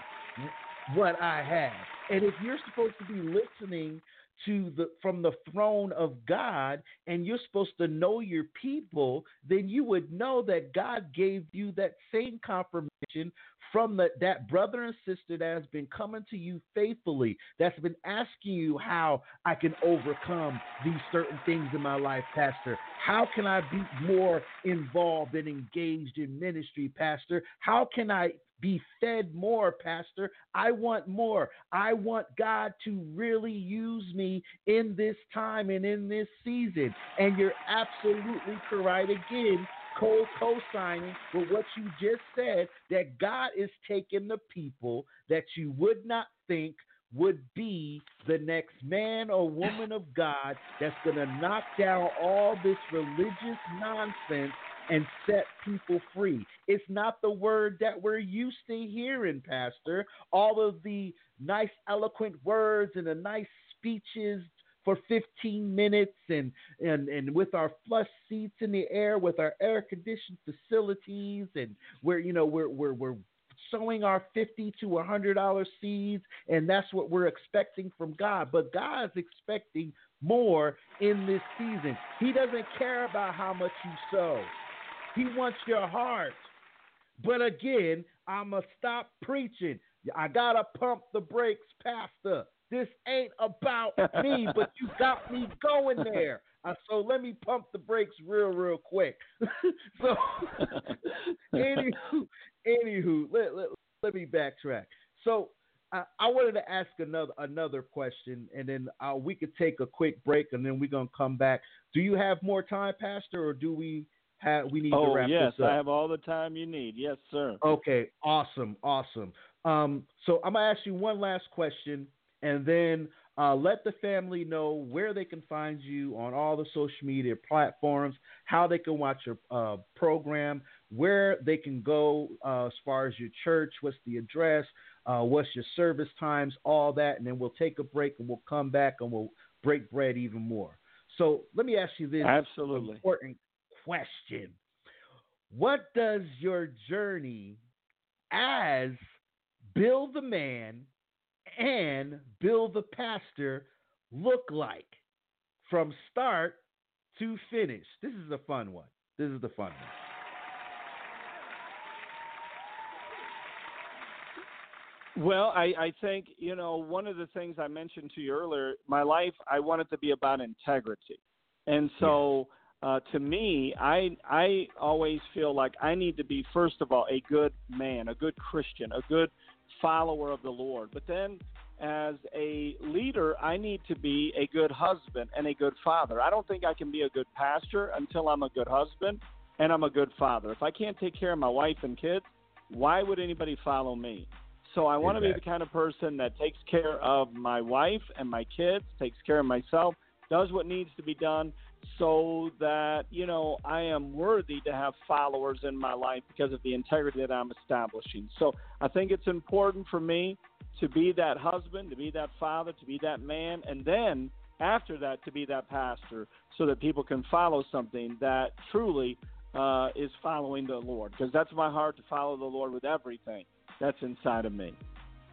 what I have. And if you're supposed to be listening to the from the throne of God and you're supposed to know your people, then you would know that God gave you that same confirmation from the, that brother and sister that has been coming to you faithfully, that's been asking you how I can overcome these certain things in my life, Pastor. How can I be more involved and engaged in ministry, Pastor? How can I be fed more, Pastor? I want more. I want God to really use me in this time and in this season. And you're absolutely correct again, co co-signing with what you just said, that God is taking the people that you would not think would be the next man or woman of God that's going to knock down all this religious nonsense and set people free. It's not the word that we're used to hearing, Pastor. All of the nice, eloquent words and the nice speeches for fifteen minutes and, and, and with our flush seats in the air, with our air-conditioned facilities, and we're, you know, we're, we're, we're sowing our fifty to one hundred dollars seeds, and that's what we're expecting from God. But God's expecting more in this season. He doesn't care about how much you sow. He wants your heart. But again, I'm going to stop preaching. I got to pump the brakes, Pastor. This ain't about me, but you got me going there. Uh, so let me pump the brakes real, real quick. so, anywho, anywho let, let, let me backtrack. So I, I wanted to ask another another question, and then uh, we could take a quick break, and then we're going to come back. Do you have more time, Pastor, or do we have, we need oh, to wrap yes, this up? I have all the time you need. Yes, sir. Okay, awesome, awesome. Um, so I'm going to ask you one last question, and then uh, let the family know where they can find you on all the social media platforms, how they can watch your uh, program, where they can go uh, as far as your church, what's the address, uh, what's your service times, all that, and then we'll take a break and we'll come back and we'll break bread even more. So let me ask you this Absolutely. important question. What does your journey as Bill the man and Bill the pastor look like from start to finish? This is a fun one. This is the fun one. Well, I, I think, you know, one of the things I mentioned to you earlier, my life, I want it to be about integrity. And so uh, to me, I I always feel like I need to be, first of all, a good man, a good Christian, a good follower of the Lord. But then as a leader, I need to be a good husband and a good father. I don't think I can be a good pastor until I'm a good husband and I'm a good father. If I can't take care of my wife and kids, why would anybody follow me? So I want exactly. to be the kind of person that takes care of my wife and my kids, takes care of myself, does what needs to be done so that, you know, I am worthy to have followers in my life because of the integrity that I'm establishing. So I think it's important for me to be that husband, to be that father, to be that man, and then after that to be that pastor so that people can follow something that truly uh, is following the Lord, because that's my heart, to follow the Lord with everything that's inside of me.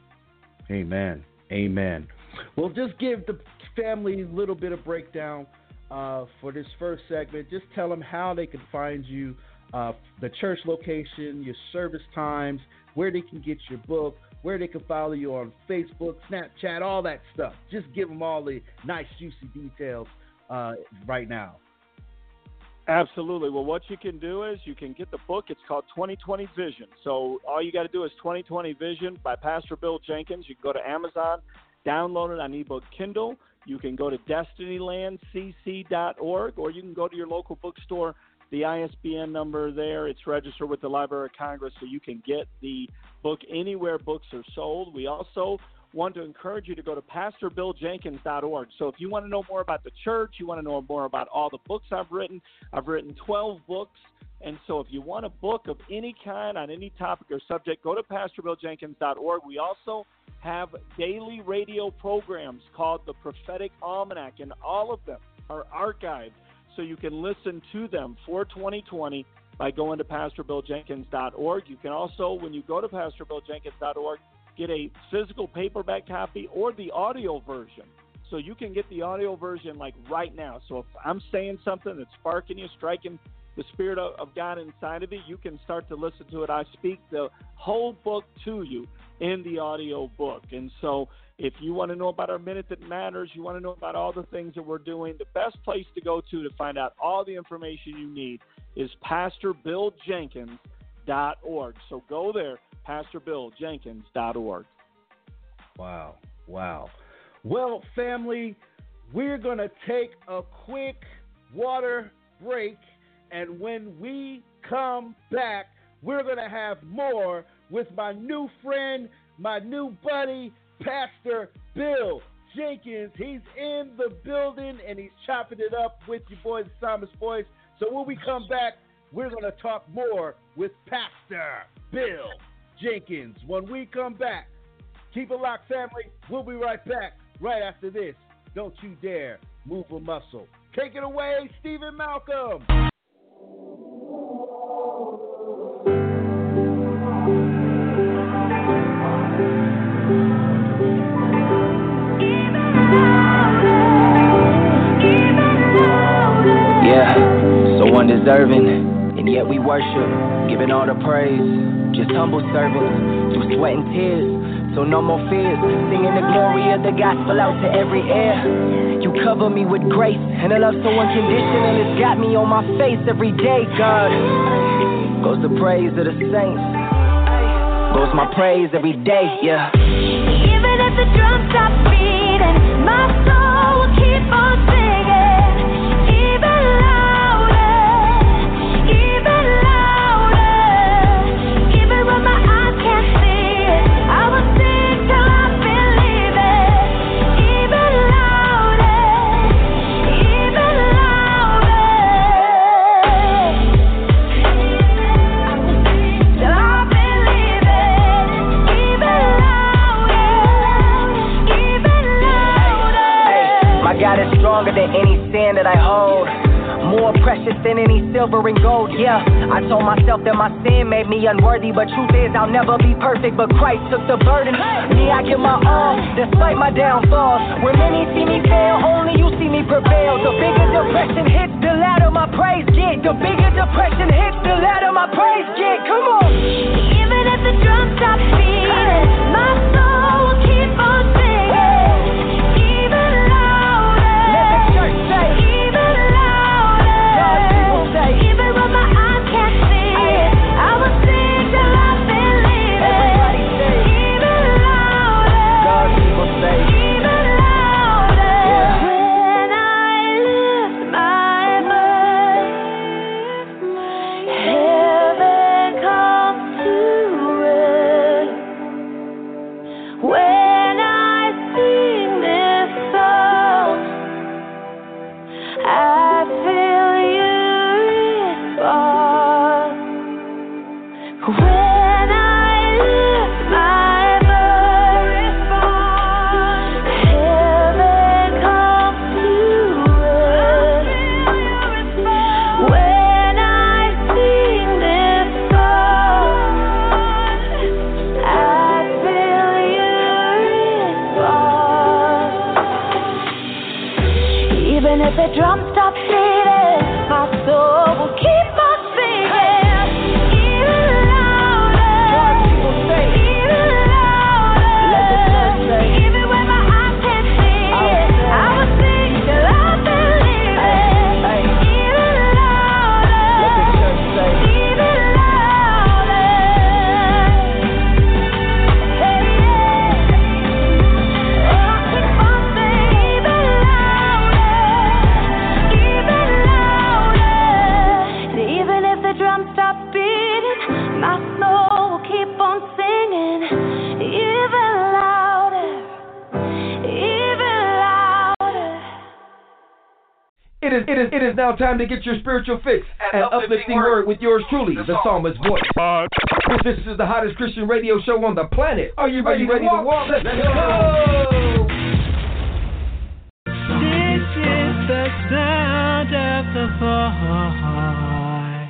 Amen. Amen. Well, just give the family a little bit of breakdown uh, for this first segment. Just tell them how they can find you, uh, the church location, your service times, where they can get your book, where they can follow you on Facebook, Snapchat, all that stuff. Just give them all the nice, juicy details uh, right now. Absolutely. Well, what you can do is you can get the book. It's called twenty twenty Vision. So all you got to do is twenty twenty Vision by Pastor Bill Jenkins. You can go to Amazon, download it on ebook Kindle. You can go to destiny land c c dot org, or you can go to your local bookstore. The I S B N number there, it's registered with the Library of Congress, so you can get the book anywhere books are sold. We also want to encourage you to go to pastor bill jenkins dot org. So if you want to know more about the church, you want to know more about all the books I've written, I've written twelve books. And so if you want a book of any kind on any topic or subject, go to pastor bill jenkins dot org. We also have daily radio programs called the Prophetic Almanac, and all of them are archived, so you can listen to them for twenty twenty by going to pastor bill jenkins dot org. You can also, when you go to pastor bill jenkins dot org, get a physical paperback copy or the audio version. So you can get the audio version like right now. So if I'm saying something that's sparking you, striking the Spirit of, of God inside of you, you can start to listen to it. I speak the whole book to you in the audio book. And so if you want to know about our Minute That Matters, you want to know about all the things that we're doing, the best place to go to to find out all the information you need is pastor bill jenkins dot org. So go there, pastor bill jenkins dot org. Wow. Wow. Well, family, we're going to take a quick water break, and when we come back, we're going to have more with my new friend, my new buddy, Pastor Bill Jenkins. He's in the building, and he's chopping it up with your boy, the Psalmist Voice. So when we come back, we're going to talk more with Pastor Bill Jenkins. When we come back, keep it locked, family. We'll be right back right after this. Don't you dare move a muscle. Take it away, Stephen Malcolm. Yeah, so undeserving, and yet we worship, giving all the praise. Just humble servants, through sweat and tears, so no more fears. Singing the glory of the gospel out to every ear. You cover me with grace, and a love so unconditional, it's got me on my face every day, God. Goes the praise of the saints, goes my praise every day, yeah. Even if the drums stop beating, my soul will keep on singing. Even louder, even louder. Even when my eyes can't see it, I will sing till I believe it. Even louder, even louder. Till I believe it. Even louder, even louder. My God is stronger than any sin that I hold, more precious than any silver and gold, yeah. I told myself that my sin made me unworthy, but truth is I'll never be perfect, but Christ took the burden. Me, I give my all, despite my downfalls. When many see me fail, only you see me prevail. The bigger depression hits, the louder my praise get. The bigger depression hits, the louder my praise get. Come on. Even if the drums stop beating, my soul will keep on singing. Even louder. Let the church say. Even louder. God's people say. Even when my eyes can't see it, I will sing till I believe it. Everybody say. Even louder. God's people say. is, it is, it is now time to get your spiritual fix and uplifting word with yours truly, the Psalmist Voice. This is the hottest Christian radio show on the planet. Are you ready, Are you ready to, walk? to walk? Let's go! This is the sound of the voice.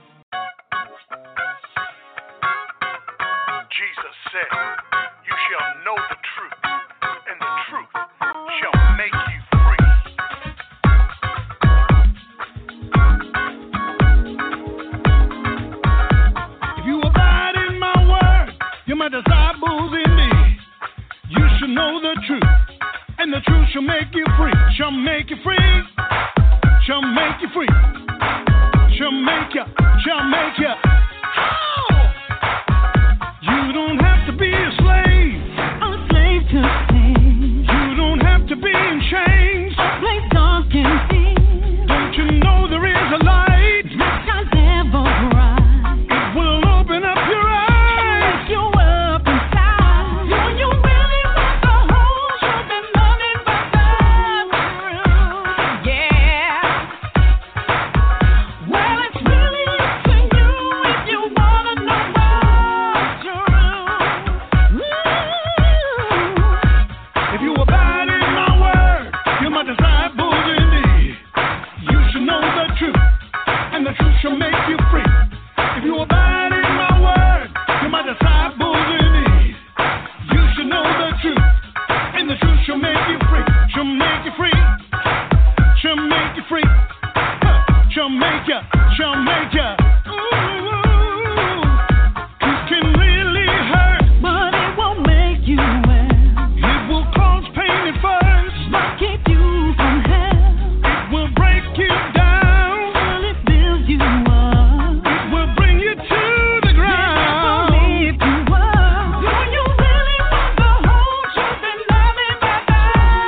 Jesus said, "You shall know the truth, and the truth shall make you free." If you abide in my word, you're my disciples indeed. You should know the truth, and the truth shall make you free. Shall make you free. Shall make you free. Shall make you. Shall make you. Oh! You don't have to be a slave. A slave to sin. You don't have to be in chains. A place dark and thin. Don't you know there is a light? That shines ever bright. It will open up your eyes. Wake you up inside. Do you really want the whole truth and nothing but the truth? Yeah. Well, it's really up to you if you wanna know what's true. If you abide in my word, you're my disciples indeed. You should know the truth, and the truth shall make you free. If you abide in my word, you're my disciples indeed. You should know the truth, and the truth shall make you free. Shall make you free. Shall make you free. Huh. Shall make you. Shall make you. Ooh. Truth can really hurt, but it won't make you well. It will cause pain at first, but keep you from hell. It will break you down, will it build you up? It will bring you to the ground. It will lift you up. Do you really want the whole truth and nothing but the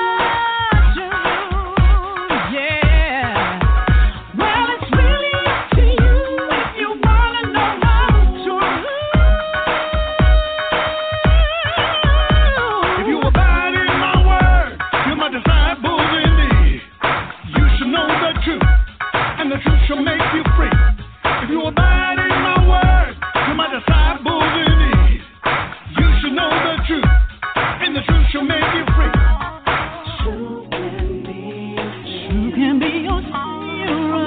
truth? Yeah. Well, it's really up to you if you wanna know what's true. If you abide in my word, you're my disciples indeed. You should know the truth, and the truth shall make you free. If you abide in my word, you're my disciples indeed. You should know the truth, and the truth shall make you free. You can be your hero.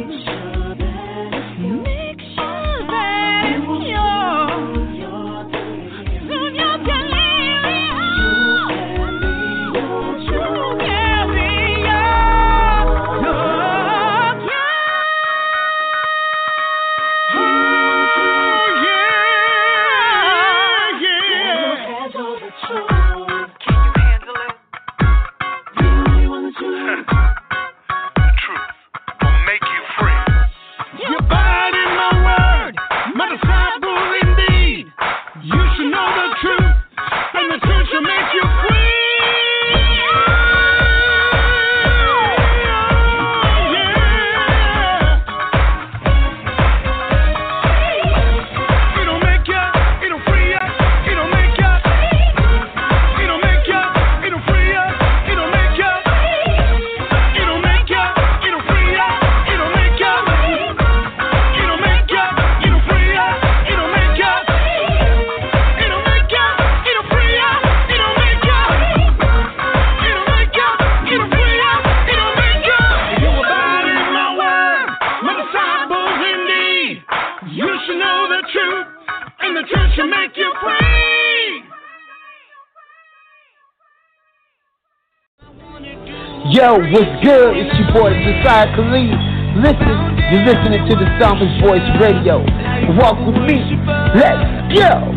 Make sure that you're soon you can live it all. You can be your dog, yeah. Oh, yeah, yeah. Can you handle it? Really want the truth? The truth will make you free. You abide in my word, my disciple indeed. You should know the truth, and the truth shall make you free. Yeah. It'll make you, it'll free you, it'll make you, it'll make you, it'll free you, it'll make you, it'll make you, it'll free you, it'll make you, it'll make you, it'll free you, it'll make you, it'll make you, it'll free you, it'll make you, it'll make you, it'll free you, it'll make you. If you abide in my word, my disciples indeed, you should know the truth, and the truth shall make you free. Yo, what's good? It's your boy Josiah Khalid. Listen, you're listening to the Psalmist Voice Radio. Walk with me. Let's go.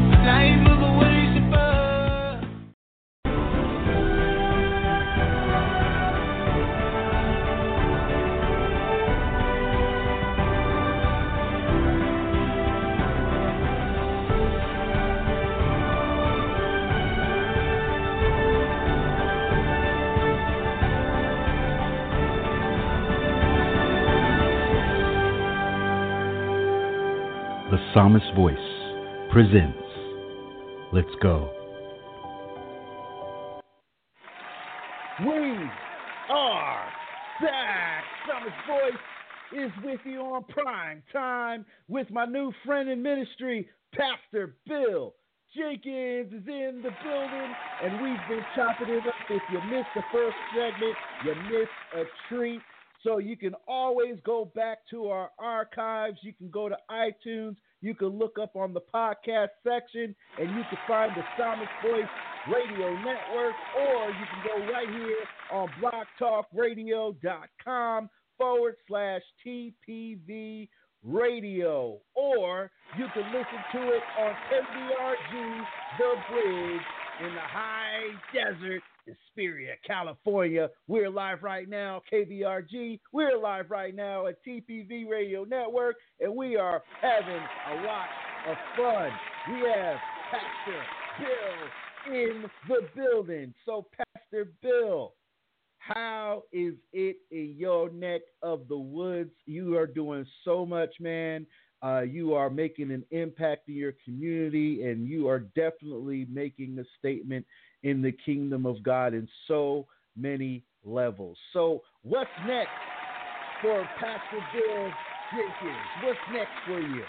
The Psalmist Voice presents Let's Go. We are back. Summer's Voice is with you on prime time with my new friend in ministry, Pastor Bill Jenkins is in the building, and we've been chopping it up. If you missed the first segment, you missed a treat. So you can always go back to our archives. You can go to iTunes. You can look up on the podcast section, and you can find the Psalmist Voice Radio Network, or you can go right here on blogtalkradio.com forward slash TPV Radio, or you can listen to it on K B R G, The Bridge, in the high desert, Hesperia, California. We're live right now, K B R G. We're live right now at T P V Radio Network, and we are having a lot of fun. We have Pastor Bill in the building. So, Pastor Bill, how is it in your neck of the woods? You are doing so much, man. Uh, you are making an impact in your community, and you are definitely making a statement in the kingdom of God in so many levels. So what's next for Pastor Bill Jenkins? What's next for you?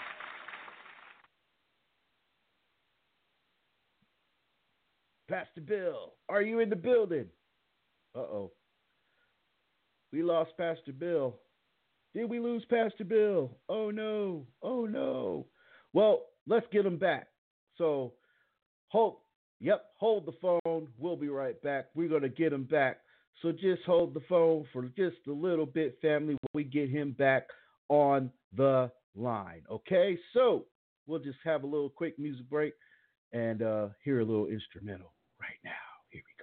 Pastor Bill, are you in the building? Uh-oh. We lost Pastor Bill. Did we lose Pastor Bill? Oh, no. Oh, no. Well, let's get him back. So, hold, yep, hold the phone. We'll be right back. We're going to get him back. So just hold the phone for just a little bit, family, when we get him back on the line. Okay? So, we'll just have a little quick music break and uh, hear a little instrumental right now. Here we go.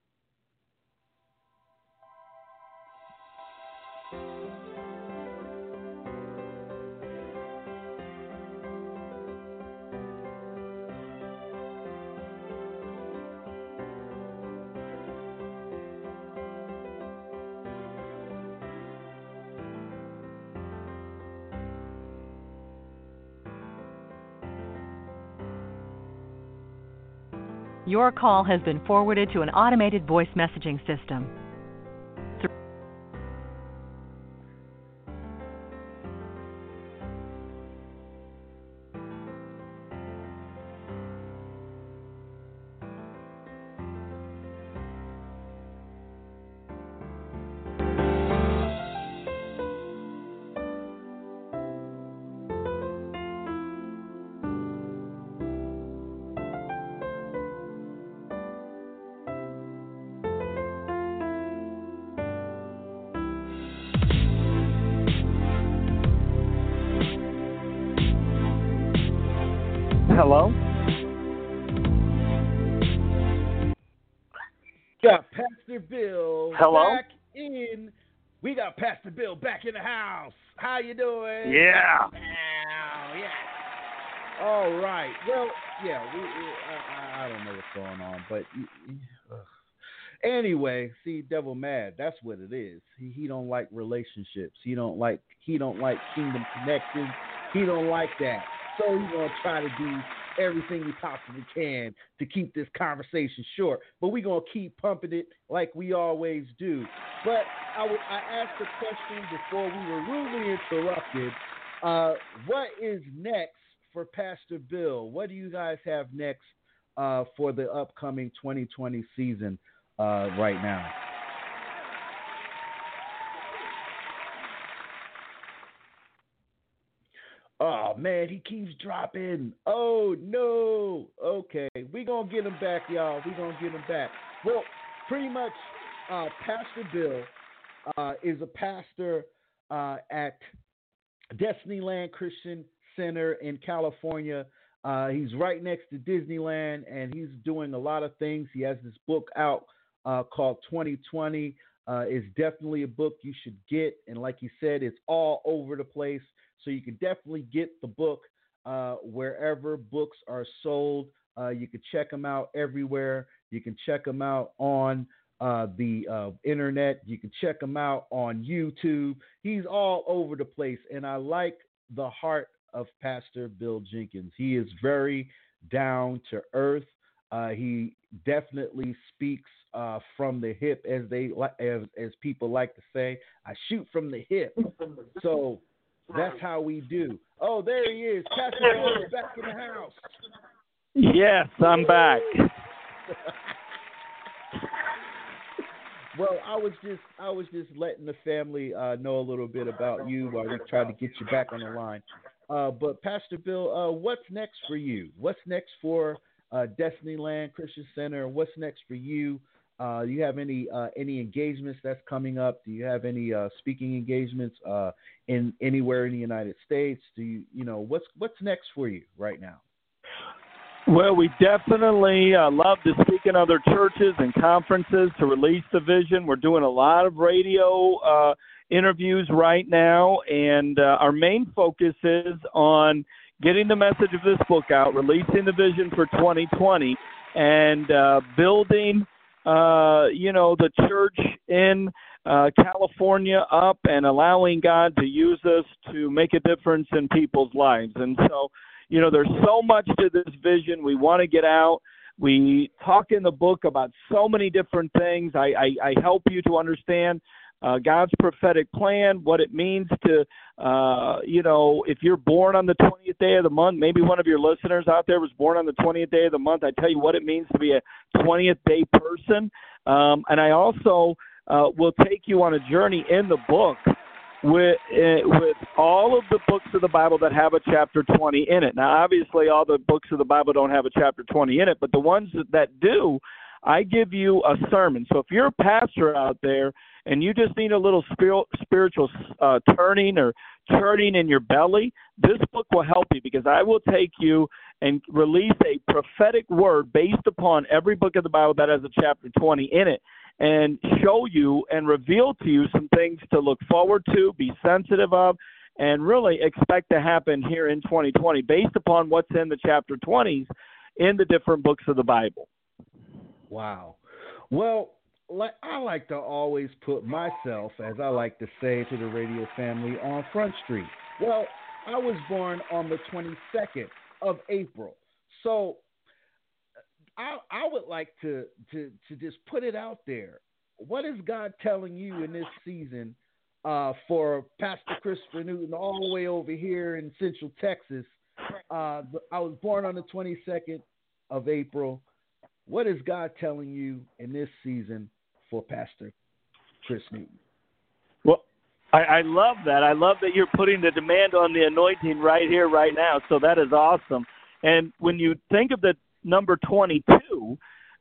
Your call has been forwarded to an automated voice messaging system. Hello? Got Pastor Bill Hello? back in. We got Pastor Bill back in the house. How you doing? Yeah. Ow, yeah. All right. Well, yeah, we, we, I, I don't know what's going on, but uh, anyway, see, Devil Mad, that's what it is. He he don't like relationships. He don't like he don't like kingdom connections. He don't like that. So he's going to try to do everything he possibly can to keep this conversation short. But we're going to keep pumping it like we always do. But I, w- I asked a question before we were rudely interrupted. Uh, what is next for Pastor Bill? What do you guys have next uh, for the upcoming twenty twenty season uh, right now? Oh, man, he keeps dropping. Oh, no. Okay, we're going to get him back, y'all. We're going to get him back. Well, pretty much uh, Pastor Bill uh, is a pastor uh, at Destinyland Christian Center in California. Uh, he's right next to Disneyland, and he's doing a lot of things. He has this book out uh, called twenty twenty. Uh, it's definitely a book you should get, and like he said, it's all over the place. So you can definitely get the book uh, wherever books are sold. Uh, you can check them out everywhere. You can check them out on uh, the uh, internet. You can check them out on YouTube. He's all over the place, and I like the heart of Pastor Bill Jenkins. He is very down to earth. Uh, he definitely speaks uh, from the hip, as they as as people like to say. I shoot from the hip. So that's how we do. Oh, there he is. Pastor Bill is back in the house. Yes, I'm back. Well, I was just I was just letting the family uh, know a little bit about you while we tried to get you back on the line. Uh, but Pastor Bill, uh, what's next for you? What's next for uh, Destiny Land Christian Center? What's next for you? Uh, do you have any uh, any engagements that's coming up? Do you have any uh, speaking engagements uh, in anywhere in the United States? Do you you know what's what's next for you right now? Well, we definitely uh, love to speak in other churches and conferences to release the vision. We're doing a lot of radio uh, interviews right now, and uh, our main focus is on getting the message of this book out, releasing the vision for twenty twenty, and uh, building, uh, you know, the church in uh, California up and allowing God to use us to make a difference in people's lives. And so, you know, there's so much to this vision. We want to get out. We talk in the book about so many different things. I, I, I help you to understand uh, God's prophetic plan, what it means to, uh, you know, if you're born on the twentieth day of the month, maybe one of your listeners out there was born on the twentieth day of the month. I tell you what it means to be a twentieth day person. Um, and I also uh, will take you on a journey in the book with uh, with all of the books of the Bible that have a chapter twenty in it. Now, obviously, all the books of the Bible don't have a chapter twenty in it, but the ones that do, I give you a sermon. So if you're a pastor out there and you just need a little spir- spiritual uh, turning or churning in your belly, this book will help you, because I will take you and release a prophetic word based upon every book of the Bible that has a chapter twenty in it, and show you and reveal to you some things to look forward to, be sensitive of, and really expect to happen here in twenty twenty based upon what's in the chapter twenties in the different books of the Bible. Wow. Well, like I like to always put myself, as I like to say to the radio family, on Front Street. Well, I was born on the twenty-second of April. So I, I would like to, to, to just put it out there. What is God telling you in this season uh, for Pastor Christopher Newton all the way over here in Central Texas? Uh, I was born on the twenty-second of April. What is God telling you in this season for Pastor Chris Newton? Well, I, I love that. I love that you're putting the demand on the anointing right here, right now. So that is awesome. And when you think of the number twenty-two,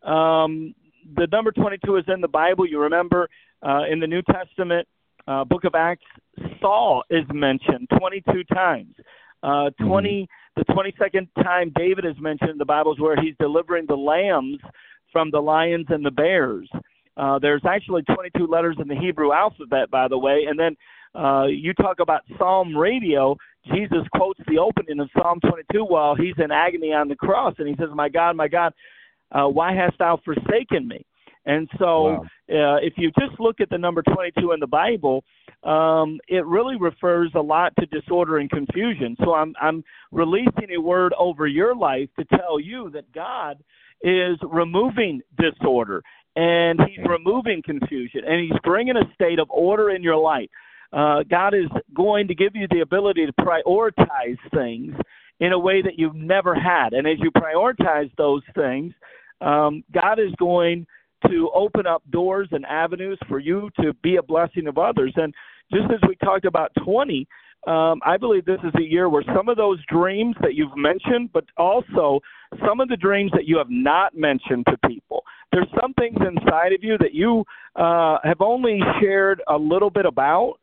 um, the number twenty-two is in the Bible. You remember uh, in the New Testament, uh, book of Acts, Saul is mentioned twenty-two times. Uh, twenty, the twenty-second time David is mentioned in the Bible is where he's delivering the lambs from the lions and the bears. Uh, there's actually twenty-two letters in the Hebrew alphabet, by the way. And then uh, you talk about Psalm radio. Jesus quotes the opening of Psalm twenty-two while he's in agony on the cross. And he says, "My God, my God, uh, why hast thou forsaken me?" And so wow. uh, if you just look at the number twenty-two in the Bible, um, it really refers a lot to disorder and confusion. So I'm, I'm releasing a word over your life to tell you that God is removing disorder, and he's removing confusion, and he's bringing a state of order in your life. Uh, God is going to give you the ability to prioritize things in a way that you've never had. And as you prioritize those things, um, God is going to open up doors and avenues for you to be a blessing of others. And just as we talked about twenty, um, I believe this is a year where some of those dreams that you've mentioned, but also some of the dreams that you have not mentioned to people. There's some things inside of you that you uh, have only shared a little bit about,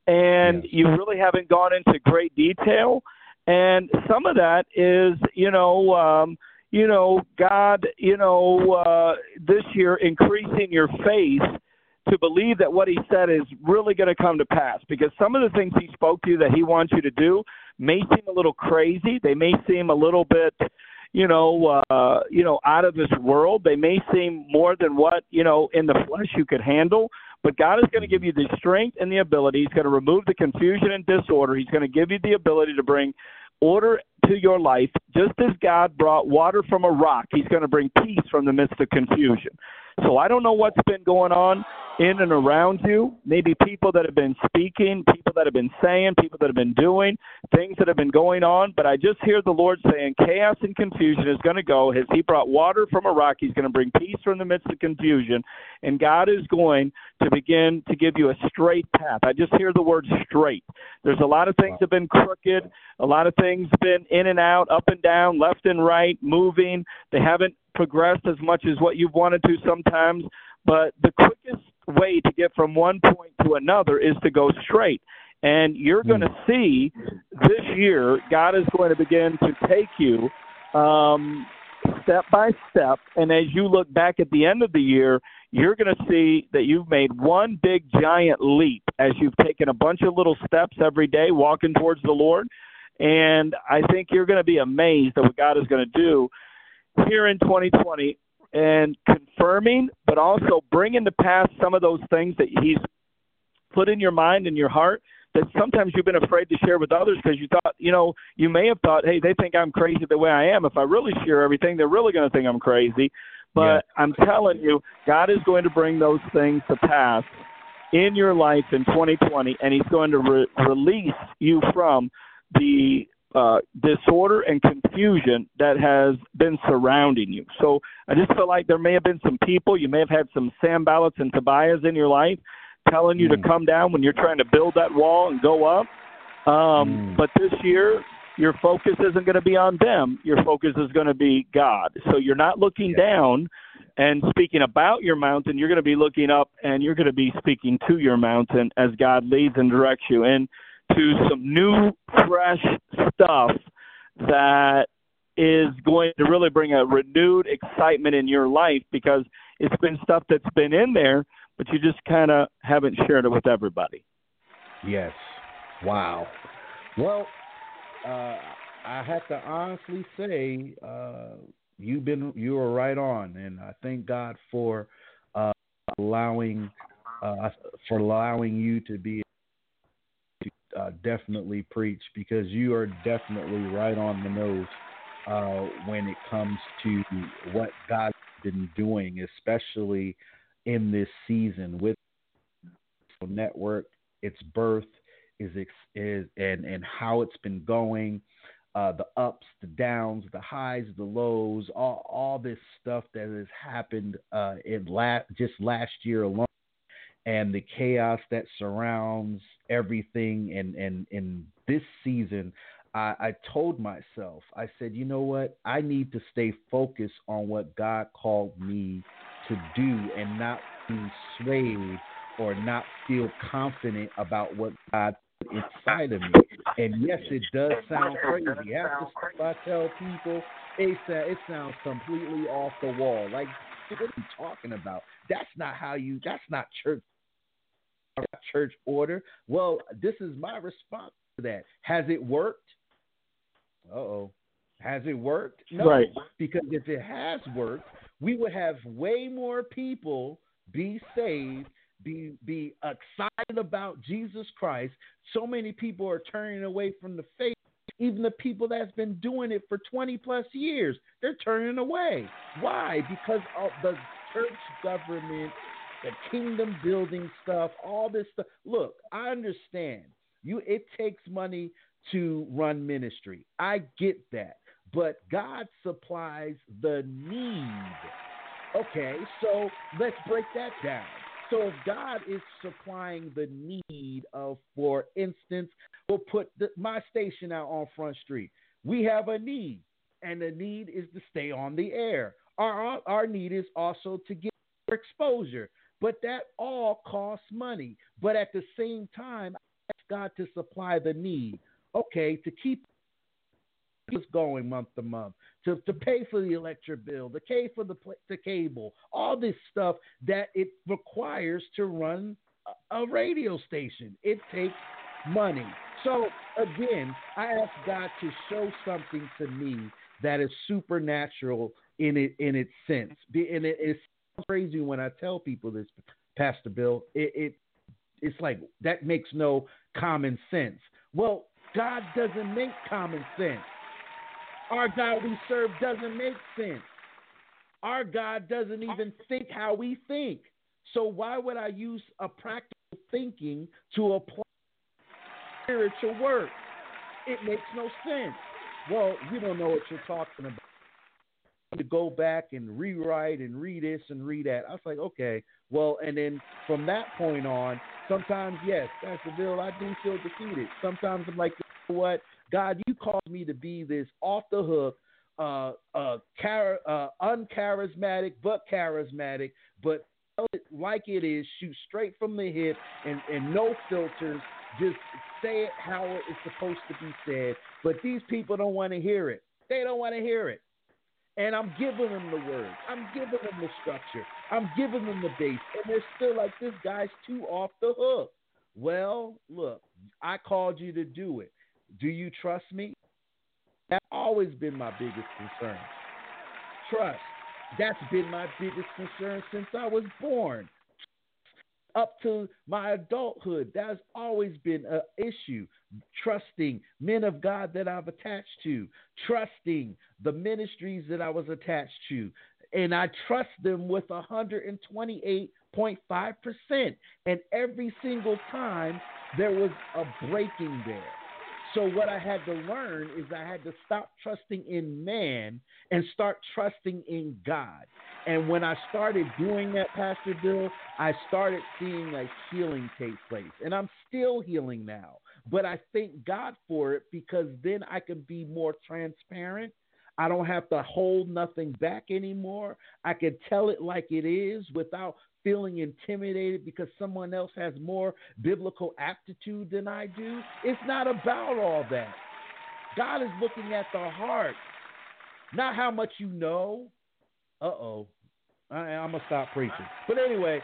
and yes. you really haven't gone into great detail. And some of that is, you know, um, you know, God, you know, uh, this year increasing your faith to believe that what he said is really going to come to pass, because some of the things he spoke to you that he wants you to do may seem a little crazy. They may seem a little bit, you know, uh, you know, out of this world. They may seem more than what, you know, in the flesh you could handle. But God is going to give you the strength and the ability. He's going to remove the confusion and disorder. He's going to give you the ability to bring order into your life, just as God brought water from a rock, he's going to bring peace from the midst of confusion. So I don't know what's been going on in and around you, maybe people that have been speaking, people that have been saying, people that have been doing, things that have been going on, but I just hear the Lord saying chaos and confusion is going to go. As he brought water from a rock, he's going to bring peace from the midst of confusion, and God is going to begin to give you a straight path. I just hear the word straight. There's a lot of things that have been crooked, a lot of things been in and out, up and down, left and right, moving. They haven't progressed as much as what you've wanted to sometimes, but the quickest way to get from one point to another is to go straight. And you're going to see this year, God is going to begin to take you um, step by step. And as you look back at the end of the year, you're going to see that you've made one big giant leap as you've taken a bunch of little steps every day walking towards the Lord. And I think you're going to be amazed at what God is going to do here in twenty twenty, and confirming, but also bringing to pass some of those things that he's put in your mind and your heart that sometimes you've been afraid to share with others because you thought, you know, you may have thought, hey, they think I'm crazy the way I am. If I really share everything, they're really going to think I'm crazy. But yeah. I'm telling you, God is going to bring those things to pass in your life in twenty twenty, and he's going to re- release you from the Uh, disorder and confusion that has been surrounding you. So I just feel like there may have been some people, you may have had some Sanballats and Tobias in your life telling you mm. to come down when you're trying to build that wall and go up. Um, mm. But this year, your focus isn't going to be on them. Your focus is going to be God. So you're not looking yeah. down and speaking about your mountain. You're going to be looking up, and you're going to be speaking to your mountain as God leads and directs you. And to some new, fresh stuff that is going to really bring a renewed excitement in your life, because it's been stuff that's been in there, but you just kind of haven't shared it with everybody. Yes. Wow. Well, uh, I have to honestly say uh, you've been you were right on, and I thank God for uh, allowing uh, for allowing you to be. Uh, definitely preach, because you are definitely right on the nose uh, when it comes to what God's been doing, especially in this season with the network, its birth is, is and, and how it's been going, uh, the ups, the downs, the highs, the lows, all, all this stuff that has happened uh, in la- just last year alone. And the chaos that surrounds everything. And, and, and this season, I, I told myself, I said, you know what? I need to stay focused on what God called me to do and not be swayed or not feel confident about what God put inside of me. And yes, it does sound crazy. Half the stuff I tell people, it, it sounds completely off the wall. Like, what are you talking about? That's not how you, that's not church. Church order. Well, this is my response to that. Has it worked? Uh-oh. Has it worked? No. Right. Because if it has worked, we would have way more people be saved, be be excited about Jesus Christ. So many people are turning away from the faith. Even the people that's been doing it for twenty plus years, they're turning away. Why? Because of the church government, the kingdom building stuff, all this stuff. Look, I understand you. It takes money to run ministry. I get that, but God supplies the need. Okay, so let's break that down. So if God is supplying the need of, for instance, we'll put the, my station out on Front Street. We have a need, and the need is to stay on the air. Our our need is also to get exposure. But that all costs money. But at the same time, I ask God to supply the need. Okay, to keep us going month to month, to, to pay for the electric bill, to pay for the, the cable, all this stuff that it requires to run a, a radio station. It takes money. So, again, I ask God to show something to me that is supernatural in it in its sense. And it is crazy when I tell people this, Pastor Bill. It, it it's like that makes no common sense. Well, God doesn't make common sense. Our God we serve doesn't make sense. Our God doesn't even think how we think. So why would I use a practical thinking to apply spiritual work? It makes no sense. Well, you don't know what you're talking about. To go back and rewrite and read this and read that. I was like, okay, well, and then from that point on, sometimes, yes, Pastor Bill, I do feel defeated. Sometimes I'm like, you know what? God, you called me to be this off the hook, uh, uh, char- uh, uncharismatic, but charismatic, but tell it like it is, shoot straight from the hip and, and no filters, just say it how it's supposed to be said. But these people don't want to hear it. They don't want to hear it. And I'm giving them the words. I'm giving them the structure. I'm giving them the base. And they're still like, this guy's too off the hook. Well, look, I called you to do it. Do you trust me? That's always been my biggest concern. Trust. That's been my biggest concern since I was born. Up to my adulthood, that's always been an issue. Trusting men of God that I've attached to, trusting the ministries that I was attached to, and I trust them with one hundred twenty-eight point five percent. And every single time there was a breaking there. So what I had to learn is I had to stop trusting in man and start trusting in God. And when I started doing that, Pastor Bill, I started seeing a healing take place. And I'm still healing now. But I thank God for it because then I can be more transparent. I don't have to hold nothing back anymore. I can tell it like it is without feeling intimidated because someone else has more biblical aptitude than I do. It's not about all that. God is looking at the heart, not how much you know. Uh-oh. I, I'm going to stop preaching. But anyway,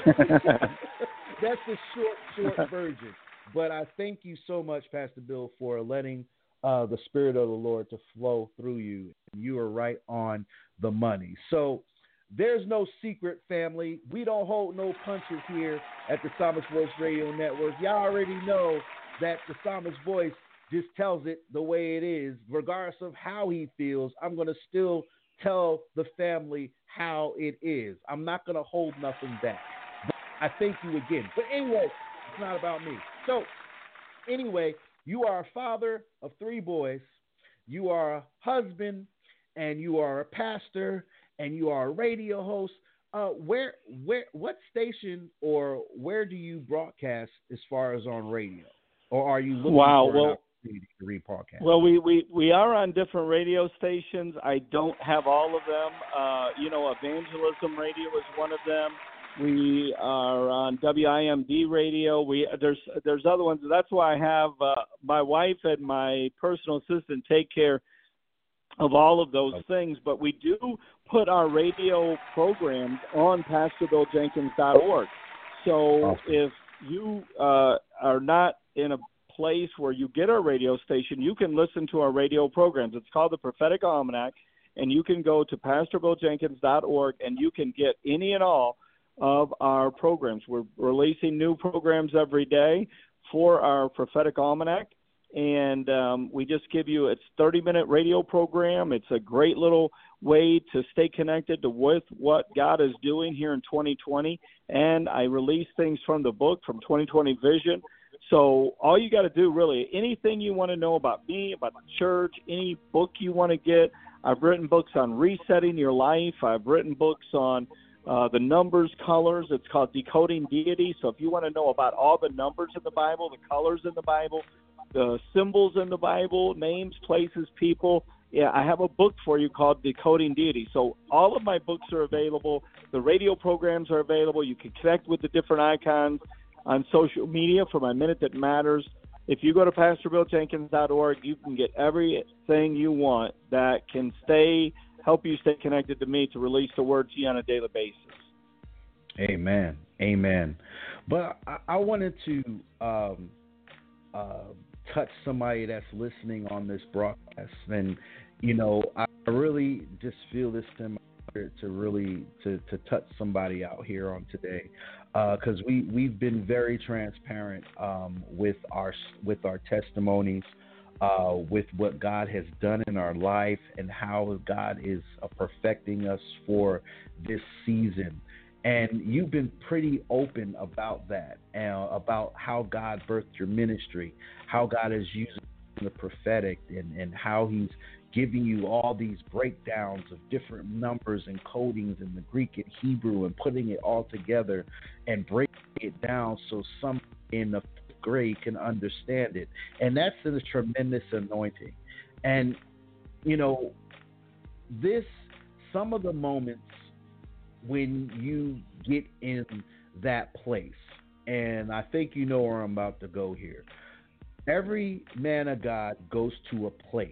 that's the short, short version. But I thank you so much, Pastor Bill, for letting uh, the Spirit of the Lord to flow through you. You are right on the money. So there's no secret, family. We don't hold no punches here at the Psalmist Voice Radio Network. Y'all already know that the Psalmist Voice just tells it the way it is. Regardless of how he feels, I'm going to still tell the family how it is. I'm not going to hold nothing back. But I thank you again. But anyway, it's not about me. So anyway, you are a father of three boys. You are a husband, and you are a pastor, and you are a radio host. Uh, where, where, what station or where do you broadcast as far as on radio, or are you looking wow, for well, an opportunity to rebroadcast? Well, we, we, we are on different radio stations. I don't have all of them. Uh, you know, Evangelism Radio is one of them. We are on W I M D radio. We there's there's other ones. That's why I have uh, my wife and my personal assistant take care of all of those things. But we do put our radio programs on pastor bill jenkins dot org. So if you uh, are not in a place where you get our radio station, you can listen to our radio programs. It's called the Prophetic Almanac, and you can go to pastor bill jenkins dot org and you can get any and all of our programs. We're releasing new programs every day for our Prophetic Almanac, and um, we just give you, it's a thirty-minute radio program. It's a great little way to stay connected to with what God is doing here in twenty twenty, and I release things from the book, from twenty twenty Vision. So all you got to do, really, anything you want to know about me, about the church, any book you want to get. I've written books on resetting your life. I've written books on Uh, the numbers, colors. It's called Decoding Deity. So if you want to know about all the numbers in the Bible, the colors in the Bible, the symbols in the Bible, names, places, people, yeah, I have a book for you called Decoding Deity. So all of my books are available. The radio programs are available. You can connect with the different icons on social media for my Minute That Matters. If you go to pastor bill jenkins dot org, you can get everything you want that can stay help you stay connected to me to release the word to you on a daily basis. Amen. Amen. But I, I wanted to um, uh, touch somebody that's listening on this broadcast. And, you know, I really just feel this to my heart to really to, to touch somebody out here on today. Because uh, we, we've been very transparent um, with our with our testimonies uh, with what God has done in our life and how God is uh, perfecting us for this season. And you've been pretty open about that, uh, about how God birthed your ministry, how God is using the prophetic, and, and how he's giving you all these breakdowns of different numbers and codings in the Greek and Hebrew and putting it all together and breaking it down so some in the fifth grade can understand it. And that's a tremendous anointing. And, you know, this, some of the moments when you get in that place, and I think you know where I'm about to go here. Every man of God goes to a place,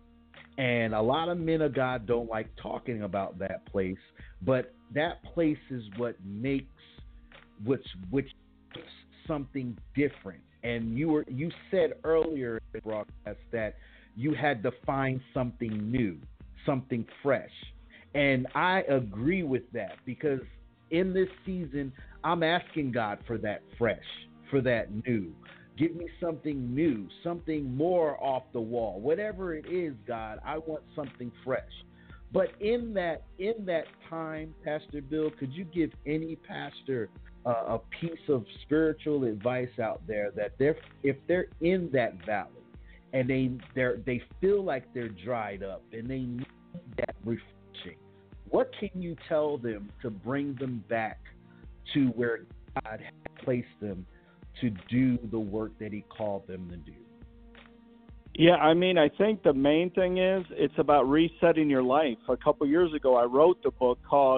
and a lot of men of God don't like talking about that place, but that place is what makes which which makes something different. And you were you said earlier in the broadcast that you had to find something new, something fresh. And I agree with that, because in this season, I'm asking God for that fresh, for that new. Give me something new, something more off the wall. Whatever it is, God, I want something fresh. But in that in that time, Pastor Bill, could you give any pastor uh, a piece of spiritual advice out there that they're if they're in that valley and they they they feel like they're dried up and they need that refreshing? What can you tell them to bring them back to where God has placed them to do the work that he called them to do? Yeah, I mean, I think the main thing is it's about resetting your life. A couple years ago, I wrote the book called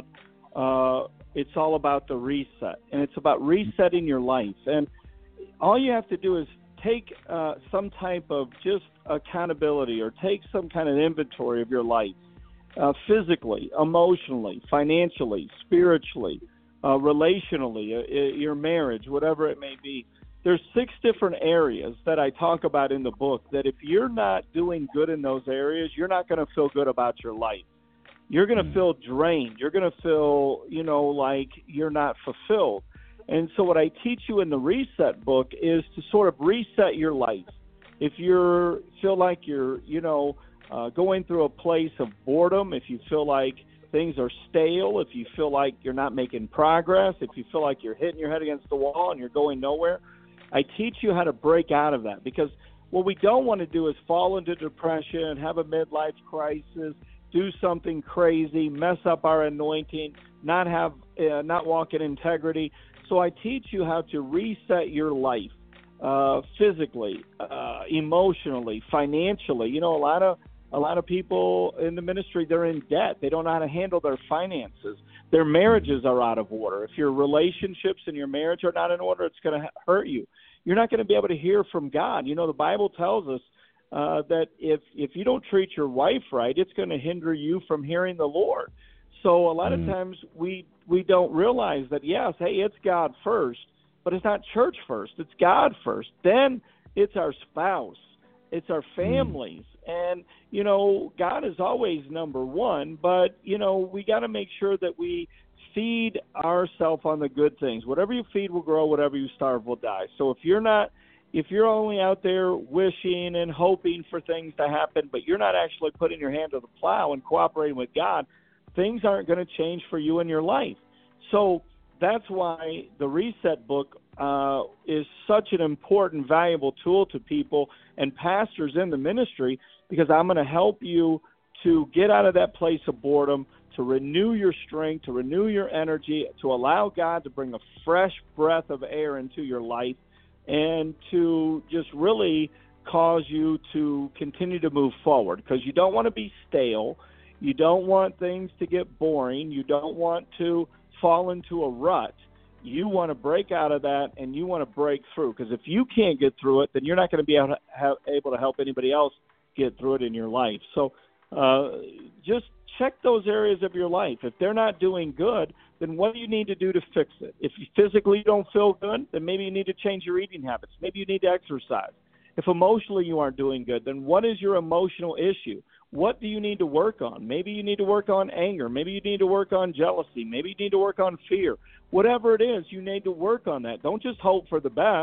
uh, It's All About the Reset, and it's about resetting your life. And all you have to do is take uh, some type of just accountability or take some kind of inventory of your life. Uh, physically, emotionally, financially, spiritually, uh, relationally, uh, your marriage, whatever it may be. There's six different areas that I talk about in the book that if you're not doing good in those areas, you're not going to feel good about your life. You're going to feel drained. You're going to feel, you know, like you're not fulfilled. And so what I teach you in the Reset book is to sort of reset your life. If you feel like you're, you know, Uh, going through a place of boredom, if you feel like things are stale, if you feel like you're not making progress, if you feel like you're hitting your head against the wall and you're going nowhere, I teach you how to break out of that. Because what we don't want to do is fall into depression, have a midlife crisis, do something crazy, mess up our anointing, not have, uh, not walk in integrity. So I teach you how to reset your life, uh, physically, uh, emotionally, financially. You know, a lot of A lot of people in the ministry, they're in debt. They don't know how to handle their finances. Their marriages are out of order. If your relationships and your marriage are not in order, it's going to hurt you. You're not going to be able to hear from God. You know, the Bible tells us uh, that if, if you don't treat your wife right, it's going to hinder you from hearing the Lord. So a lot mm. of times we, we don't realize that, yes, hey, it's God first, but it's not church first. It's God first. Then it's our spouse. It's our families. Mm. And, you know, God is always number one, but, you know, we got to make sure that we feed ourselves on the good things. Whatever you feed will grow, whatever you starve will die. So if you're not, if you're only out there wishing and hoping for things to happen, but you're not actually putting your hand to the plow and cooperating with God, things aren't going to change for you in your life. So that's why the Reset book uh, is such an important, valuable tool to people and pastors in the ministry, because I'm going to help you to get out of that place of boredom, to renew your strength, to renew your energy, to allow God to bring a fresh breath of air into your life, and to just really cause you to continue to move forward, because you don't want to be stale. You don't want things to get boring. You don't want to fall into a rut. You want to break out of that, and you want to break through, because if you can't get through it, then you're not going to be able to, have, able to help anybody else get through it in your life. So uh, just check those areas of your life. If they're not doing good, then what do you need to do to fix it? If you physically don't feel good, then maybe you need to change your eating habits. Maybe you need to exercise. If emotionally you aren't doing good, then what is your emotional issue? What do you need to work on? Maybe you need to work on anger. Maybe you need to work on jealousy. Maybe you need to work on fear. Whatever it is, you need to work on that. Don't just hope for the best.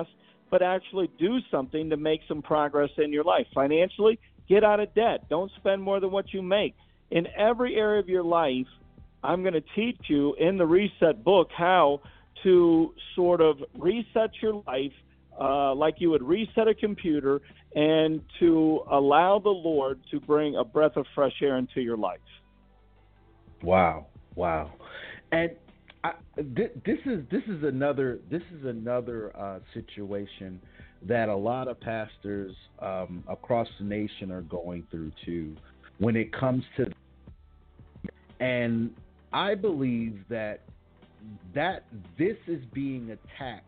but actually do something to make some progress in your life. Financially, get out of debt. Don't spend more than what you make. In every area of your life, I'm going to teach you in the Reset book how to sort of reset your life uh, like you would reset a computer, and to allow the Lord to bring a breath of fresh air into your life. Wow, wow. And I, th- this is this is another this is another uh, situation that a lot of pastors um, across the nation are going through too, when it comes to. And I believe that that this is being attacked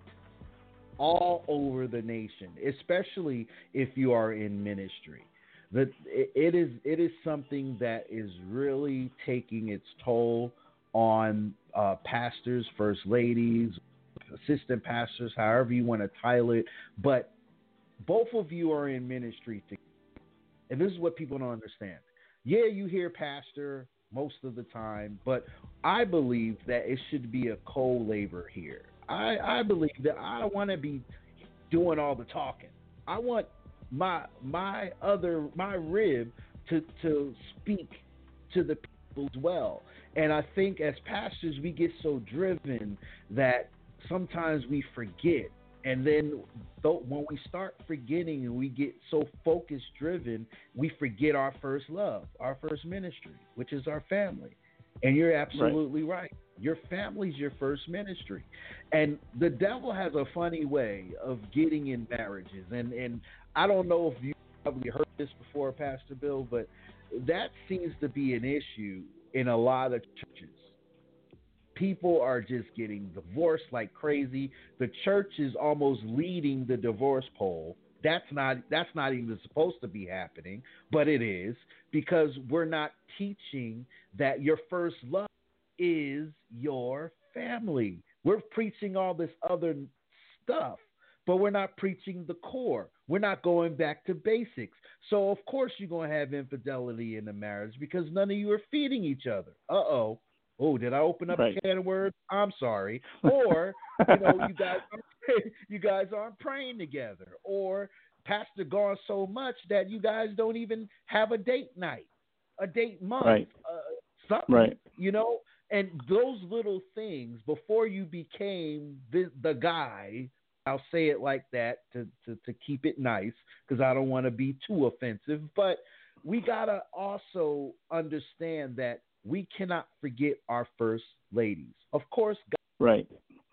all over the nation, especially if you are in ministry. That it is it is something that is really taking its toll on uh, pastors, first ladies, assistant pastors, however you want to title it. But both of you are in ministry together. And this is what people don't understand. Yeah, you hear pastor most of the time, but I believe that it should be a co-labor here. I, I believe that I don't want to be doing all the talking. I want my my other my rib to to speak to the people as well. And I think as pastors we get so driven that sometimes we forget. And then th- when we start forgetting and we get so focus driven, we forget our first love, our first ministry, which is our family. And you're absolutely right. right. Your family's your first ministry. And the devil has a funny way of getting in marriages. And, and I don't know if you probably heard this before, Pastor Bill, but that seems to be an issue in a lot of churches. People are just getting divorced like crazy. The church is almost leading the divorce poll. That's not that's not even supposed to be happening, but it is, because we're not teaching that your first love is your family. We're preaching all this other stuff, but we're not preaching the core. We're not going back to basics. So, of course, you're going to have infidelity in the marriage because none of you are feeding each other. Uh-oh. Oh, did I open up right. a can of worms? I'm sorry. Or, you know, you guys aren't, you guys aren't praying together. Or pastor gone so much that you guys don't even have a date night, a date month, right. uh, something, right. you know? And those little things, before you became the, the guy, I'll say it like that to, to, to keep it nice because I don't want to be too offensive, but we got to also understand that we cannot forget our first ladies. Of course, God, right.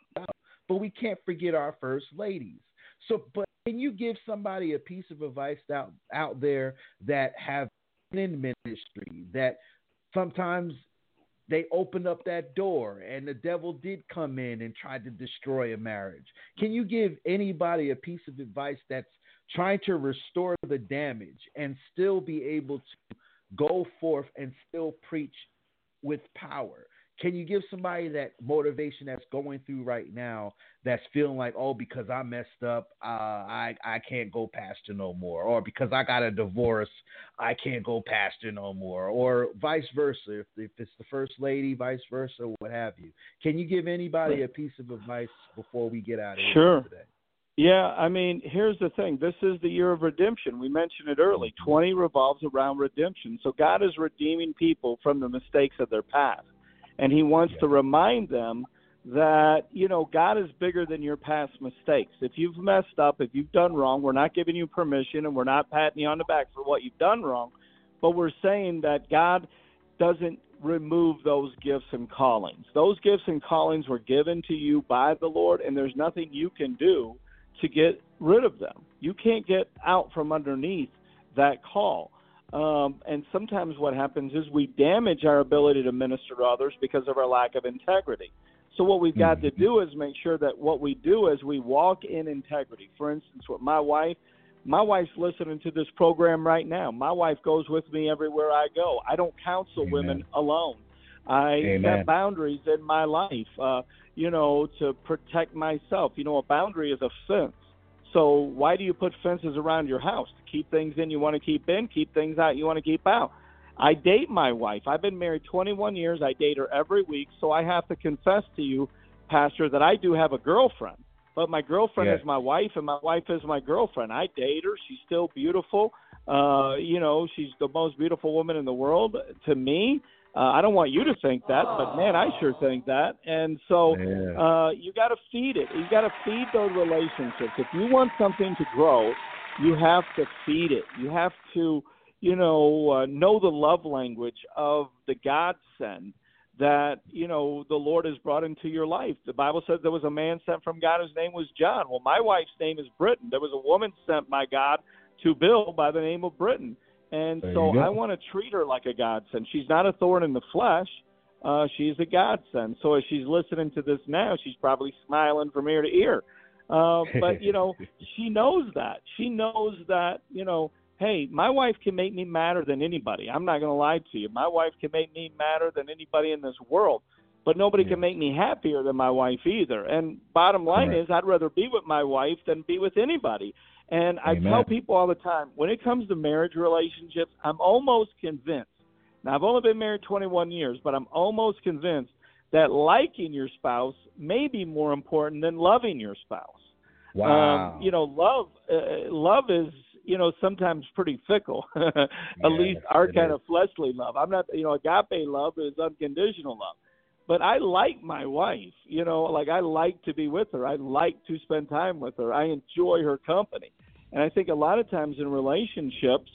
but we can't forget our first ladies. So, but can you give somebody a piece of advice out, out there that have been in ministry, that sometimes they opened up that door and the devil did come in and try to destroy a marriage? Can you give anybody a piece of advice that's trying to restore the damage and still be able to go forth and still preach with power? Can you give somebody that motivation that's going through right now, that's feeling like, oh, because I messed up, uh, I I can't go pastor no more, or because I got a divorce, I can't go pastor no more, or vice versa, if, if it's the first lady, vice versa, what have you? Can you give anybody a piece of advice before we get out of here sure. today? Yeah, I mean, here's the thing. This is the year of redemption. We mentioned it early. twenty revolves around redemption. So God is redeeming people from the mistakes of their past. And he wants yeah. to remind them that, you know, God is bigger than your past mistakes. If you've messed up, if you've done wrong, we're not giving you permission and we're not patting you on the back for what you've done wrong. But we're saying that God doesn't remove those gifts and callings. Those gifts and callings were given to you by the Lord, and there's nothing you can do to get rid of them. You can't get out from underneath that call. Um, and sometimes what happens is we damage our ability to minister to others because of our lack of integrity. So what we've got to do is make sure that what we do is we walk in integrity. For instance, with my wife, my wife's listening to this program right now. My wife goes with me everywhere I go. I don't counsel Amen. women alone. I Amen. set boundaries in my life, uh, you know, to protect myself. You know, a boundary is a fence. So why do you put fences around your house? To keep things in you want to keep in, keep things out you want to keep out. I date my wife. I've been married twenty-one years. I date her every week. So I have to confess to you, Pastor, that I do have a girlfriend. but my girlfriend Yeah. is my wife, and my wife is my girlfriend. I date her. She's still beautiful. Uh, you know, she's the most beautiful woman in the world to me. Uh, I don't want you to think that, but man, I sure think that. And so Yeah. uh, you got to feed it. You got to feed those relationships. If you want something to grow, you have to feed it. You have to, you know, uh, know the love language of the godsend that, you know, the Lord has brought into your life. The Bible says there was a man sent from God whose name was John. Well, my wife's name is Britain. There was a woman sent by God to Bill by the name of Britain. And There so you go. I want to treat her like a godsend. She's not a thorn in the flesh. Uh, she's a godsend. So as she's listening to this now, she's probably smiling from ear to ear. Uh, but, you know, she knows that. She knows that, you know, hey, my wife can make me madder than anybody. I'm not going to lie to you. My wife can make me madder than anybody in this world. But nobody can make me happier than my wife either. And bottom line Correct. is I'd rather be with my wife than be with anybody. And I Amen. tell people all the time, when it comes to marriage relationships, I'm almost convinced. Now, I've only been married twenty-one years, but I'm almost convinced that liking your spouse may be more important than loving your spouse. Wow. Um, you know, love uh, love is, you know, sometimes pretty fickle, at least our it kind is. of fleshly love. I'm not, you know, agape love is unconditional love. But I like my wife, you know, like I like to be with her. I like to spend time with her. I enjoy her company. And I think a lot of times in relationships,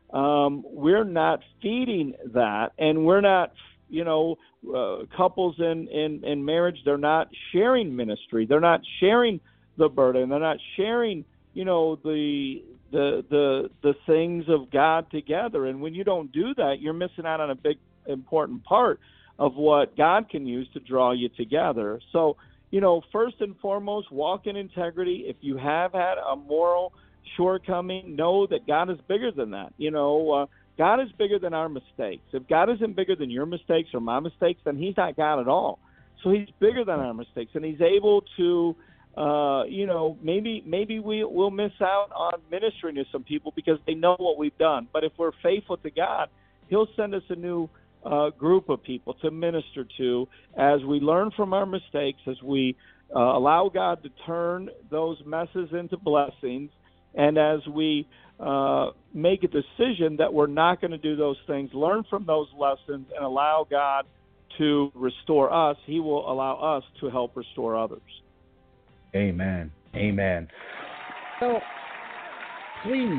um, we're not feeding that, and we're not, you know, uh, couples in, in, in marriage, they're not sharing ministry. They're not sharing the burden. They're not sharing, you know, the the the the things of God together. And when you don't do that, you're missing out on a big important part of what God can use to draw you together. So, you know, first and foremost, walk in integrity. If you have had a moral shortcoming, know that God is bigger than that. You know, uh, God is bigger than our mistakes. If God isn't bigger than your mistakes or my mistakes, then he's not God at all. So he's bigger than our mistakes, and he's able to, uh, you know, maybe maybe we will miss out on ministering to some people because they know what we've done. But if we're faithful to God, he'll send us a new uh, group of people to minister to as we learn from our mistakes, as we uh, allow God to turn those messes into blessings, and as we uh, make a decision that we're not going to do those things, learn from those lessons, and allow God to restore us. He will allow us to help restore others. Amen. Amen. So, please,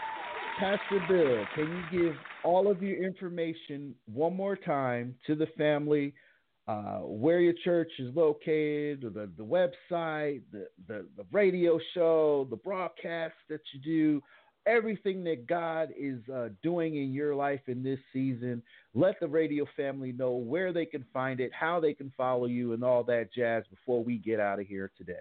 Pastor Bill, can you give all of your information one more time to the family, uh, where your church is located, the, the website, the, the, the radio show, the broadcast that you do, everything that God is uh, doing in your life in this season. Let the radio family know where they can find it, how they can follow you, and all that jazz before we get out of here today.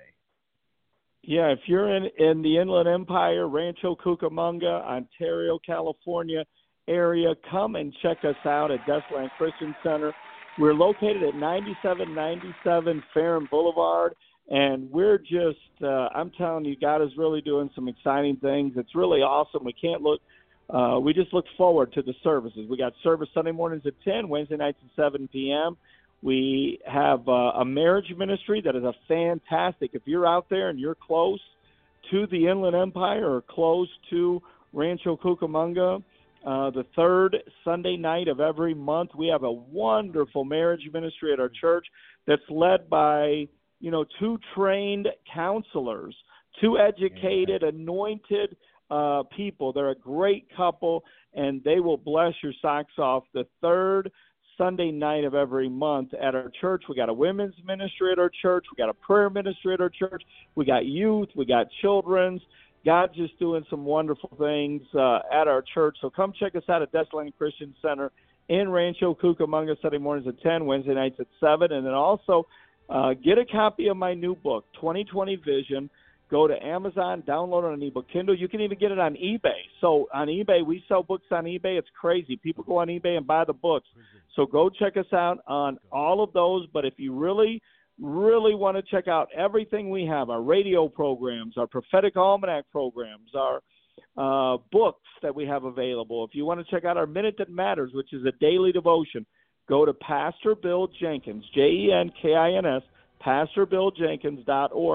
Yeah, if you're in, in the Inland Empire, Rancho Cucamonga, Ontario, California area, come and check us out at Desland Christian Center. We're located at ninety-seven ninety-seven Farron Boulevard, and we're just, uh, I'm telling you, God is really doing some exciting things. It's really awesome. We can't look, uh, we just look forward to the services. We got service Sunday mornings at ten, Wednesday nights at seven p.m. We have uh, a marriage ministry that is a fantastic. If you're out there and you're close to the Inland Empire or close to Rancho Cucamonga, uh, the third Sunday night of every month, we have a wonderful marriage ministry at our church that's led by, you know, two trained counselors, two educated, anointed uh, people. They're a great couple, and they will bless your socks off. The third Sunday night of every month at our church. We got a women's ministry at our church. We got a prayer ministry at our church. We got youth. We got children's. God's just doing some wonderful things uh, at our church. So come check us out at Desland Christian Center in Rancho Cucamonga, Sunday mornings at ten, Wednesday nights at seven. And then also uh, get a copy of my new book, twenty twenty Vision. Go to Amazon, download it on an ebook Kindle. You can even get it on eBay. So on eBay, we sell books on eBay. It's crazy. People go on eBay and buy the books. So go check us out on all of those. But if you really, really want to check out everything we have, our radio programs, our prophetic almanac programs, our uh, books that we have available. If you want to check out our Minute That Matters, which is a daily devotion, go to Pastor Bill Jenkins, J E N K I N S, pastor bill jenkins dot org.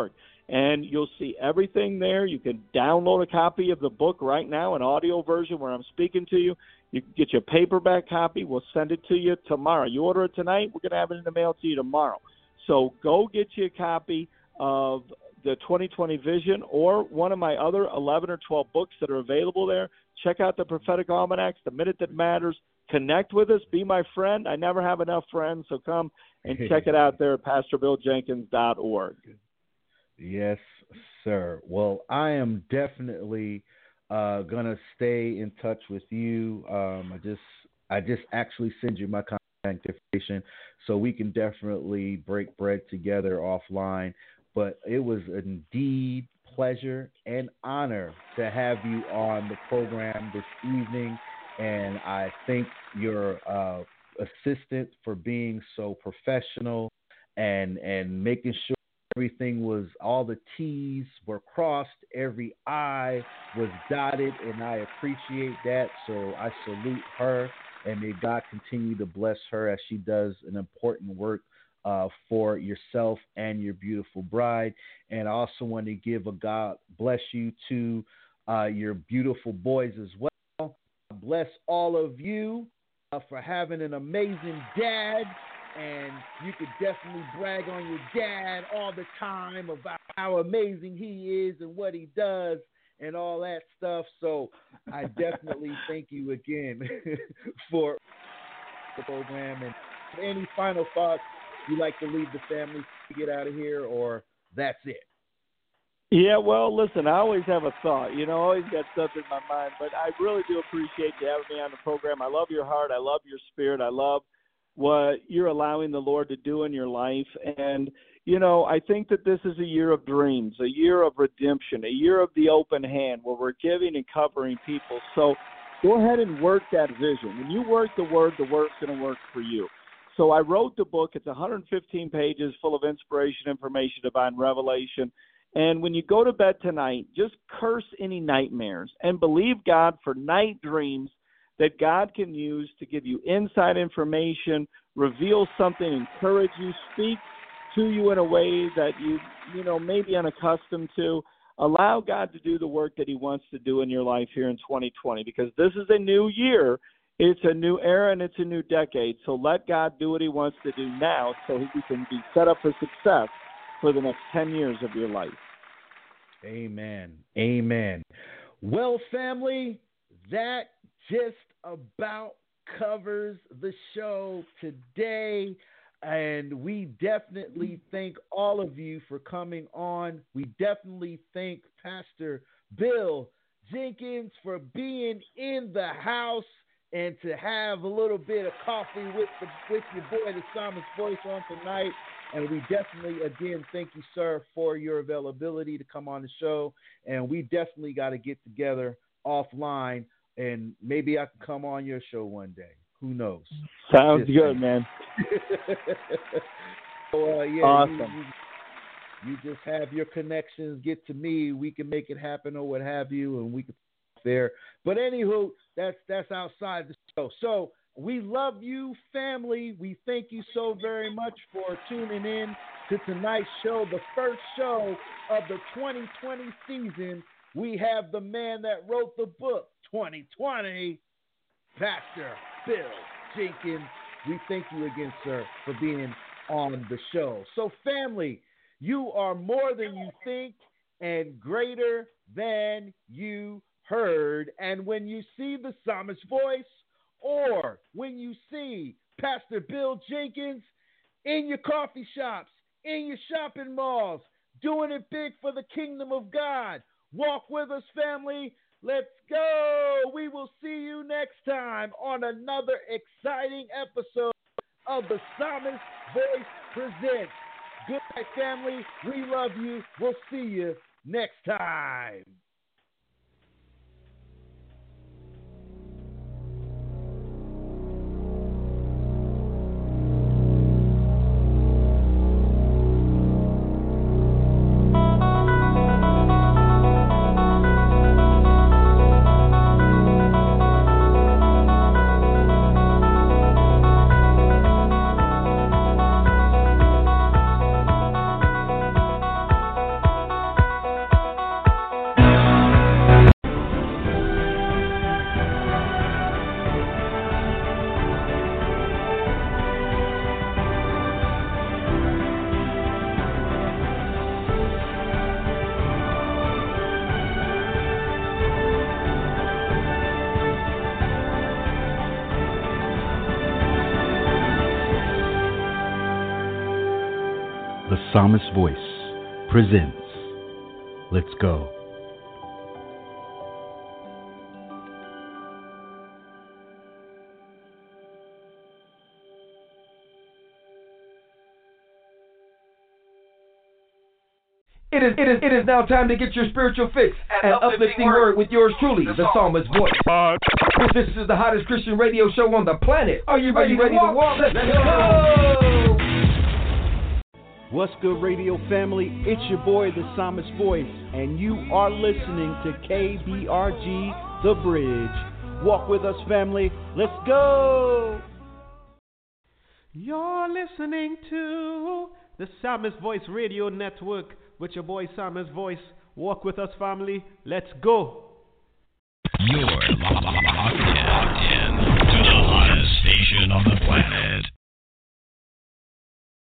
and you'll see everything there. You can download a copy of the book right now, an audio version where I'm speaking to you. You can get your paperback copy. We'll send it to you tomorrow. You order it tonight, we're going to have it in the mail to you tomorrow. So go get you a copy of the twenty twenty Vision or one of my other eleven or twelve books that are available there. Check out the Prophetic Almanacs, The Minute That Matters. Connect with us. Be my friend. I never have enough friends, so come and check it out there at pastor bill jenkins dot org. Yes, sir. Well, I am definitely uh, going to stay in touch with you. Um, I just I just actually send you my contact information so we can definitely break bread together offline. But it was indeed pleasure and honor to have you on the program this evening. And I thank your uh, assistant for being so professional and and making sure everything was, all the T's were crossed, every I was dotted, and I appreciate that. So I salute her, and may God continue to bless her as she does an important work uh, for yourself and your beautiful bride. And I also want to give a God bless you to uh, your beautiful boys as well. Bless all of you uh, for having an amazing dad, and you could definitely brag on your dad all the time about how amazing he is and what he does and all that stuff. So I definitely thank you again for the program. And any final thoughts you'd like to leave the family to get out of here, or that's it? Yeah, well, listen, I always have a thought. You know, I always got stuff in my mind, but I really do appreciate you having me on the program. I love your heart. I love your spirit. I love what you're allowing the Lord to do in your life. And, you know, I think that this is a year of dreams, a year of redemption, a year of the open hand where we're giving and covering people. So go ahead and work that vision. When you work the word, the word's going to work for you. So I wrote the book. It's one hundred fifteen pages full of inspiration, information, divine revelation. And when you go to bed tonight, just curse any nightmares and believe God for night dreams that God can use to give you inside information, reveal something, encourage you, speak to you in a way that you, you know, may be unaccustomed to. Allow God to do the work that he wants to do in your life here in twenty twenty, because this is a new year. It's a new era and it's a new decade. So let God do what he wants to do now so he can be set up for success for the next ten years of your life. Amen. Amen. Well, family, that just about covers the show today. And we definitely thank all of you for coming on. We definitely thank Pastor Bill Jenkins for being in the house and to have a little bit of coffee with the, with your boy, the Psalmist Voice, on tonight. And we definitely, again, thank you, sir, for your availability to come on the show. And we definitely got to get together offline, and maybe I can come on your show one day. Who knows? Sounds Just good, man. so, uh, yeah, awesome. You, you, you just have your connections, get to me. We can make it happen or what have you, and we can there. But anywho, that's that's outside the show. So we love you, family. We thank you so very much for tuning in to tonight's show, the first show of the twenty twenty season. We have the man that wrote the book, twenty twenty, Pastor Bill Jenkins. We thank you again, sir, for being on the show. So, family, you are more than you think and greater than you heard. And when you see the Psalmist Voice, or when you see Pastor Bill Jenkins in your coffee shops, in your shopping malls, doing it big for the kingdom of God, walk with us, family. Let's go. We will see you next time on another exciting episode of the Psalmist Voice Presents. Good night, family. We love you. We'll see you next time. The Psalmist Voice presents Let's Go. It is, it is, it is now time to get your spiritual fix and uplifting word with yours truly, the Psalmist Voice. This is the hottest Christian radio show on the planet. Are you ready, ready to walk? Let's go! What's good, radio family? It's your boy, the Psalmist Voice, and you are listening to K B R G, The Bridge. Walk with us, family. Let's go! You're listening to the Psalmist Voice Radio Network with your boy, Psalmist Voice. Walk with us, family. Let's go! You're locked in to the hottest station on the planet.